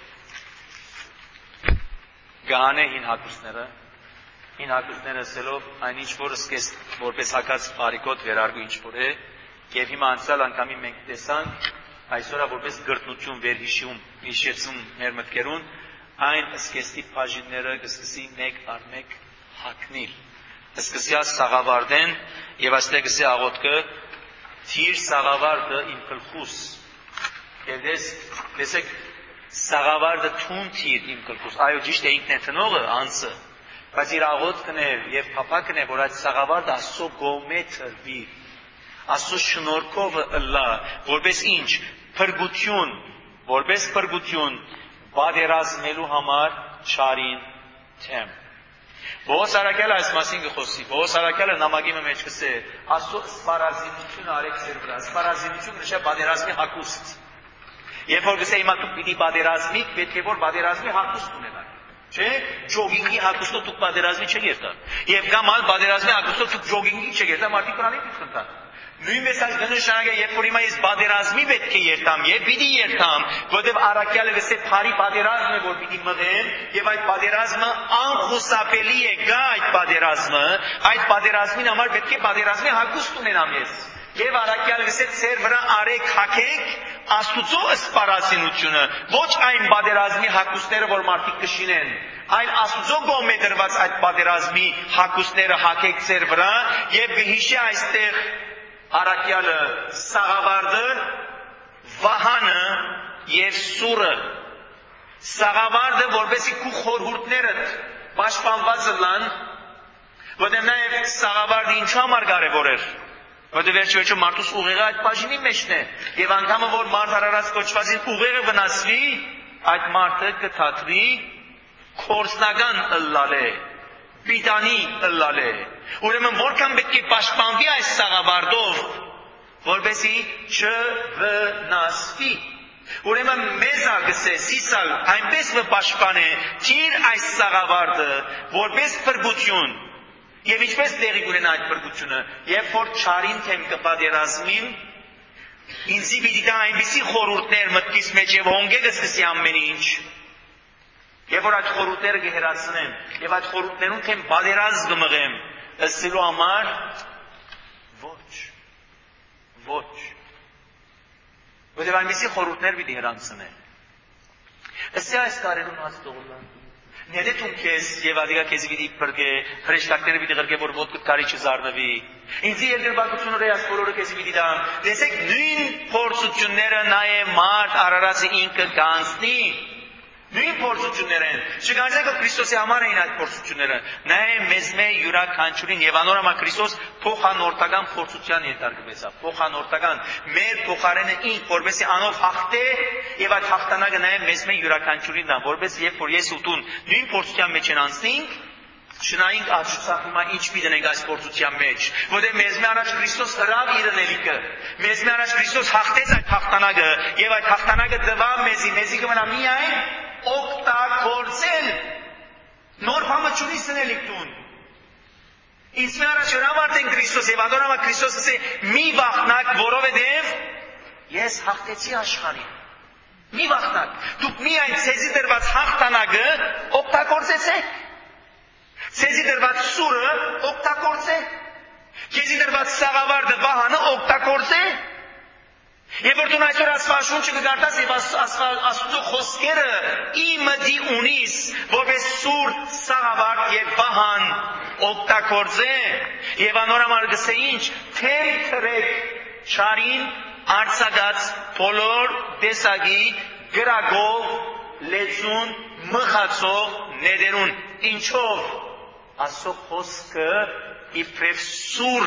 S2: Գահանե հին հակուսները, հին հակուսները սելով այն ինչ որ սկես որպես հակած բարիկոտ վերարգու ինչ որ է, եւ հիմա անցյալ անգամի մենք տեսանք այսօրը որպես գրտնություն վերհիշում, հիշեցում մեր մտքերուն, այն սկեսի բաժինները կսկսի մեկ առ մեկ հակնիլ։ Սկսյալ սաղավարտեն եւ այստեղ գսե աղոտքը թիր սաղավարտը իմ գլխուս։ Եվ դες տեսեք Սաղավարտը թուն թիր իմ գլխուս, այո ճիշտ է ինքն է տնողը, անձը, բայց իր աղոթքն է եւ փափակն է, որ այդ սաղավարտը Աստծո գոմե թրվի, Աստծո շնորհքով ըլլա, որպես ինչ, փրկություն, որպես փրկություն, բادرազմելու համար չարին թեմ։ Ողոս Արաքյալը այս մասին կխոսի, Ողոս Արաքյալը նամակի մեջ կսե, Աստծո սպառազինությունը արեք ձեր վրա, սպառազինությունը նշա բادرազմի հակուստ։ Երբ որ գսե հիմա դուք պիտի բادرազմիք, պետք է որ բادرազմի հակուստ ունենաք։ Չէ՞, ջոգինգի հակուստով դուք բادرազմի չգերտան։ Եվ կամ այլ բادرազմի հակուստով դուք ջոգինգի չգերտան, մարդիկ կրանին դուք խնդան։ Նույնպես այս նշանակը, երբ որ հիմա ես բادرազմի պետք է երթամ, եւ պիտի երթամ, որովհետեւ Արաքյալը գսե փարի բادرազմն է, որ պիտի մղեմ, եւ այդ բادرազմը անխուսափելի է, գա այդ բادرազմը, այդ բادرազմին համար պետք է բادرազմի հակուստ ունենամ ես։ Եվ Արաքյալը գսե ծեր վրա արեք հակեք Աստուծո սպառազինությունը, ոչ այն բادرազմի հակուստները, որ մարդիկ կշինեն, այլ Աստուծո գոմե դրված այդ բادرազմի հակուստները հակեք ծեր վրա եւ գհիշի այստեղ Արաքյալը սաղավարտը, վահանը եւ սուրը։ Սաղավարտը որպեսի քու խորհուրդներդ պաշտպանված լան, որտեղ նաեւ սաղավարտը ինչու համար կարեւոր է։ Որտեղ վերջի մարդուս ուղեղը այդ բաժինի մեջն է եւ անգամը որ մարդ հարարած կոչվածին ուղեղը վնասվի այդ մարդը կթաթվի կորսնական ըլլալե պիտանի ըլլալե ուրեմն որքան պետք է պաշտպանվի այս սաղավարտով որպեսի չվնասվի ուրեմն մեզ ագսե սիսալ այնպես վպաշտպանե թիր այս սաղավարտը որպես փրկություն Եվ ինչպես տեղի կունենա այդ փրկությունը, երբ որ չարին թեմ կպատերազմին, ինձի պիտի դա այնպիսի խորհուրդներ մտքիս մեջ եւ հոնգերը սկսի ամեն ինչ։ Երբ որ այդ խորհուրդները կհերացնեմ, եւ այդ խորհուրդներուն թեմ պատերազմ կմղեմ, ըստելու համար ոչ, ոչ։ Որտեղ այնպիսի խորհուրդներ պիտի հերանցնեմ։ Ըստ այս կարելուն հաստողլան Նեդե թուն քեզ եւ ադիգա քեզ պիտի բրգե հրեշտակները պիտի գրգե որ ոդկը կարի չզարնվի ինձի երկրպագությունը ռեաս բոլորը քեզ պիտի դան տեսեք նույն փորձությունները նաեւ մարդ արարածը ինքը կանցնի Նույն փորձություններ են։ Չգարձեք որ Քրիստոսի համար էին այդ փորձությունները։ Նա է մեզ մե յուրաքանչյուրին եւ անորամա Քրիստոս փոխանորդական փորձության ենթարկվեցավ։ Փոխանորդական մեր փոխարենը ինք որովհետեւ անով հաղթե եւ այդ հաղթանակը նաեւ մեզ մե յուրաքանչյուրին դա որովհետեւ երբ որ ես ու դու նույն փորձության մեջ են անցնենք, շնայինք աչուսախումա ինչ մի դնենք այս փորձության մեջ, որտեղ մեզ մի առաջ Քրիստոս հրավ իր ներիկը, մեզ մի առաջ Քրիստոս հաղթեց այդ հաղթանակը եւ այդ հաղթանակը տվավ մեզի, մեզի կմնա միայն օգտագործել նոր բանը չունի սնելիք տուն։ Իսկ մի առաջ հրավարտեն Քրիստոս եւ ադոնամա Քրիստոսը ասե մի վախնակ, որովհետեւ ես հաղթեցի աշխարհին։ Մի վախնակ, դուք միայն ցեզի դրված հաղթանակը օգտագործեցեք։ Ցեզի դրված սուրը օգտագործե, քեզի դրված սաղավարտը վահանը օգտագործե, եւ որ դու այսօր Աստվածաշունչը կգարտաս եւ Աստծո խոսքերը իմը դի ունիս, որպես սուր սաղավարտ եւ վահան օգտագործե, եւ անորամար գսե ինչ, թեմ թրեք շարին արցակած բոլոր տեսակի գրագով լեցուն մխացող ներերուն, ինչով Աստծո խոսքը իբրև սուր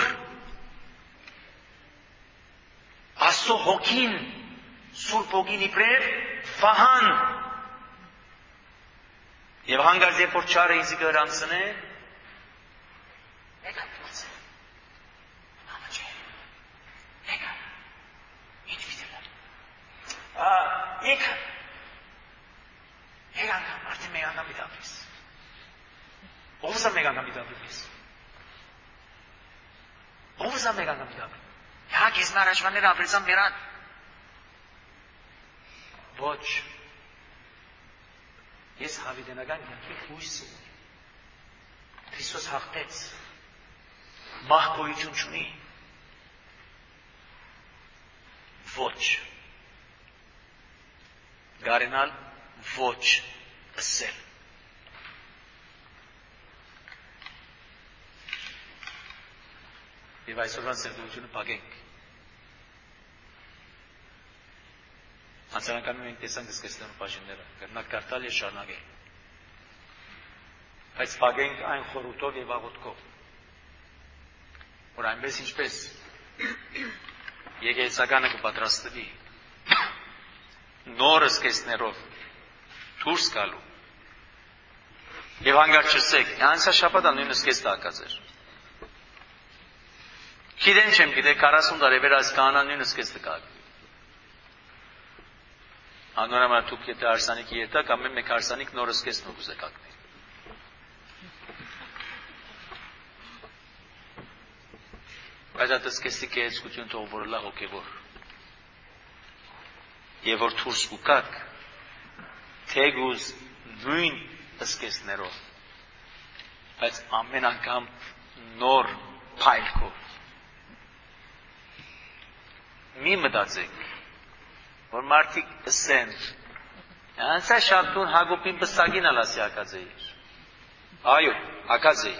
S2: Աստծո հոգին սուրբ հոգին իբրև վահան եւ հանգարց երբ որ չարը ինձ կհրանցնե եկա դուրս մամա չէ եկա ինչ վիդելա ա եկա եկա արդեն մեկ անգամ դիտավես ով զա մեկ անգամ դիտավես ով զա մեկ անգամ դիտավես Հա, ես մարաշվանները ապրեցան մերան։ Ոչ։ Ես հավիտենական կյանքի հույս ունի։ Քրիստոս հաղթեց։ Մահ գոյություն չունի։ Ոչ։ Գարենալ ոչ ասել։ Եվ այսօրվան սերտողությունը պագենք։ Անցանականում ենք տեսանք սկսլենու պաժինները, կրնակ կարտալ և շարնագել։ Բայց պագենք այն խորութով և աղոտքով, որ այնպես ինչպես եկեղեցականը կպատրաստվի, նոր սկեսներով դուրս գալու, և հանգար չսեք, անցա շապատան նույն սկես տակած էր։ Գիտեն չեմ գիտե քառասուն տարի վեր այս կանան նույնս կես տկակ։ Անորամար դուք եթե արսանիկի ետակ, ամեն մեկ արսանիկ նորս կեսն ու կուզեկակնի։ Բայց այդ սկեսի կեհեցկություն թող որլա հոգևոր։ Եվ որ թուրս կուկակ, թեգուզ նույն սկեսներով, բայց ամեն անգամ նոր փայլքով։ Մի մտածեք, որ մարդիկ ասեն, անցա շաբթուն Հակոբին բսակին ալասի ակածեիր։ Այո, ակածեի։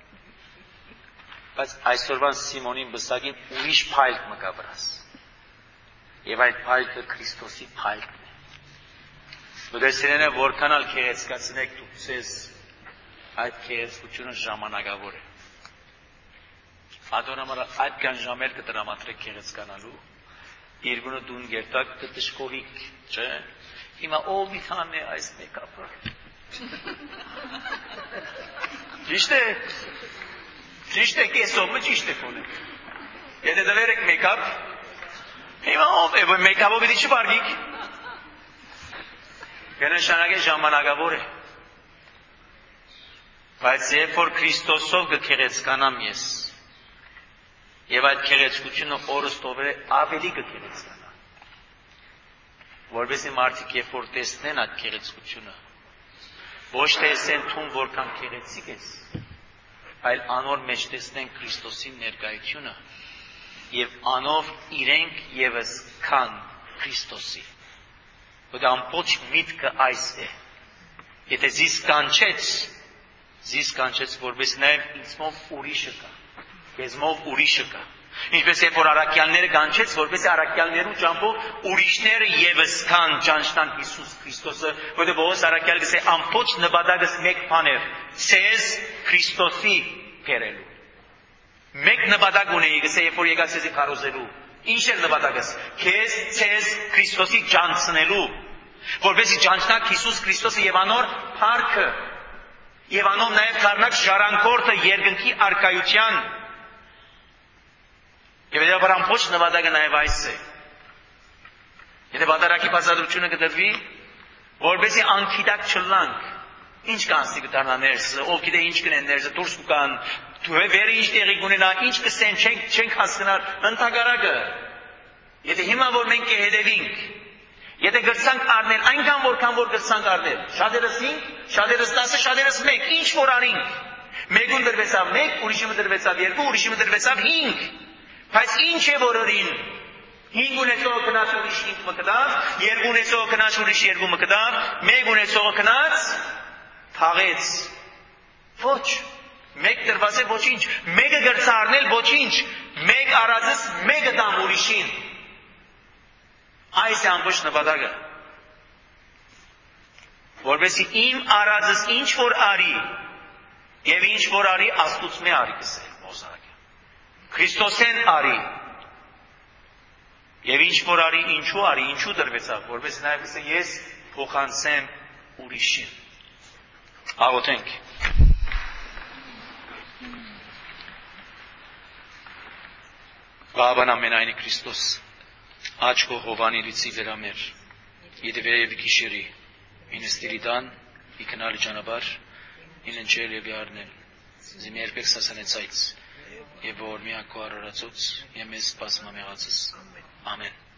S2: Բայց այսօրվան Սիմոնին բսակին ուրիշ փայլք մկա վրաս։ Եվ այդ փայլքը Քրիստոսի փայլքն է։ Ուդեսիրեն է որքան ալ քեղեցկացնեք դուք ձեզ, այդ քեղեցկությունը ժամանակավոր է։ Ադոնամարա այդ կան ժամեր կտրամատրեք քեղեցկանալու, Իրգունը դուն գերտակ կտշկովիք, չէ, հիմա ով իթան է այս մեկապը։ Ճիշտ է, ճիշտ է կեսովը ճիշտ է կոնեք։ Եթե դվեր եք մեկապ, հիմա ով է, որ մեկապով իդի չվարգիք։ Կնշանակ է ժամանակավոր է։ Բայց երբ որ Քրիստոսով կքեղեցկանամ ես, Եվ այդ քեղեցկությունը օրստով է ավելի կքեղեցկանա։ Որովհետեւ մարդիկ երբ որ տեսնեն այդ քեղեցկությունը, ոչ թե ասեն թուն որքան քեղեցիկ ես, այլ անոր մեջ տեսնեն Քրիստոսի ներկայությունը եւ անով իրենք եւս քան Քրիստոսի։ Որտեղ ամբողջ միտքը այս է։ Եթե զիս կանչեց, զիս կանչեց որպես նաեւ ինձմով ուրիշը կա։ Քեզմով ուրիշը կա։ Ինչպես երբ որ առաքյալները կանչեց, որպես առաքյալներու ճամփով ուրիշները եւս կան ճանչնան Հիսուս Քրիստոսը, որտեղ Պողոս առաքյալը գսե ամբողջ նպատակս մեկ բան էր՝ ցեզ Քրիստոսի բերելու։ Մեկ նպատակ ունեի, գսե երբ որ եկած ցեզի քարոզելու։ Ինչ էր նպատակս։ Քեզ ցեզ Քրիստոսի ճանցնելու, որովհետեւ ճանչնակ Հիսուս Քրիստոսը եւ անոր փառքը եւ անոր նաեւ դառնակ ժառանգորդը երկնքի արքայության։ Եվ դա բրամփոչ նվադակը նաև այս է։ Եթե բادرակի բացատրությունը կդրվի, որբեսի անկիդակ չլանք, ինչ կանցի կդառնա ներսը, ով գիտե ինչ կնեն ներսը, դուրս կգան, վերը ինչ տեղի կունենա, ինչ կսեն, չենք չենք հասկանալ ընդհանրակը։ Եթե հիմա որ մենք կհետևենք, եթե գրցանք առնել, այնքան որքան որ գրցանք առնել, շատերս հինգ, շատերս տասը, շատերս մեկ, ինչ որ արինք, մեկուն դրվեցավ մեկ, ուրիշը դրվեցավ երկու, ուրիշը դրվեցավ հինգ։ Բայց ինչ է որորին, հինգ ունեցողը կնաց ուրիշ հինգ մկդավ, երկու ունեցողը կնաց ուրիշ երկու մկդավ, մեկ ունեցողը կնաց, թաղեց, ոչ, մեկ դրված է ոչինչ, մեկը գրծա առնել ոչինչ, մեկ արածս մեկը դամ ուրիշին, այս է ամբողջ նպատակը, որպեսի իմ արածս ինչ որ արի, և ինչ որ արի աստուծո մե արի կսել, մոզարակը, Քրիստոսեն արի, և ինչ որ արի, ինչու արի, ինչու դրվեցավ, որպես նաև կսե ես փոխանցեմ ուրիշին։ Աղոթենք։ Բաբան ամենայնի Քրիստոս, աչ քո հովանելիցի վերամեր, եդվերև գիշերի, ինստիրիդան, իքնալի ճանապար, ինընչել և յարնել, զիմի երբեք սասանեցայց, և որ միակ քո արարածոց, և մեզ սպաս մամեղացս։ Ամեն։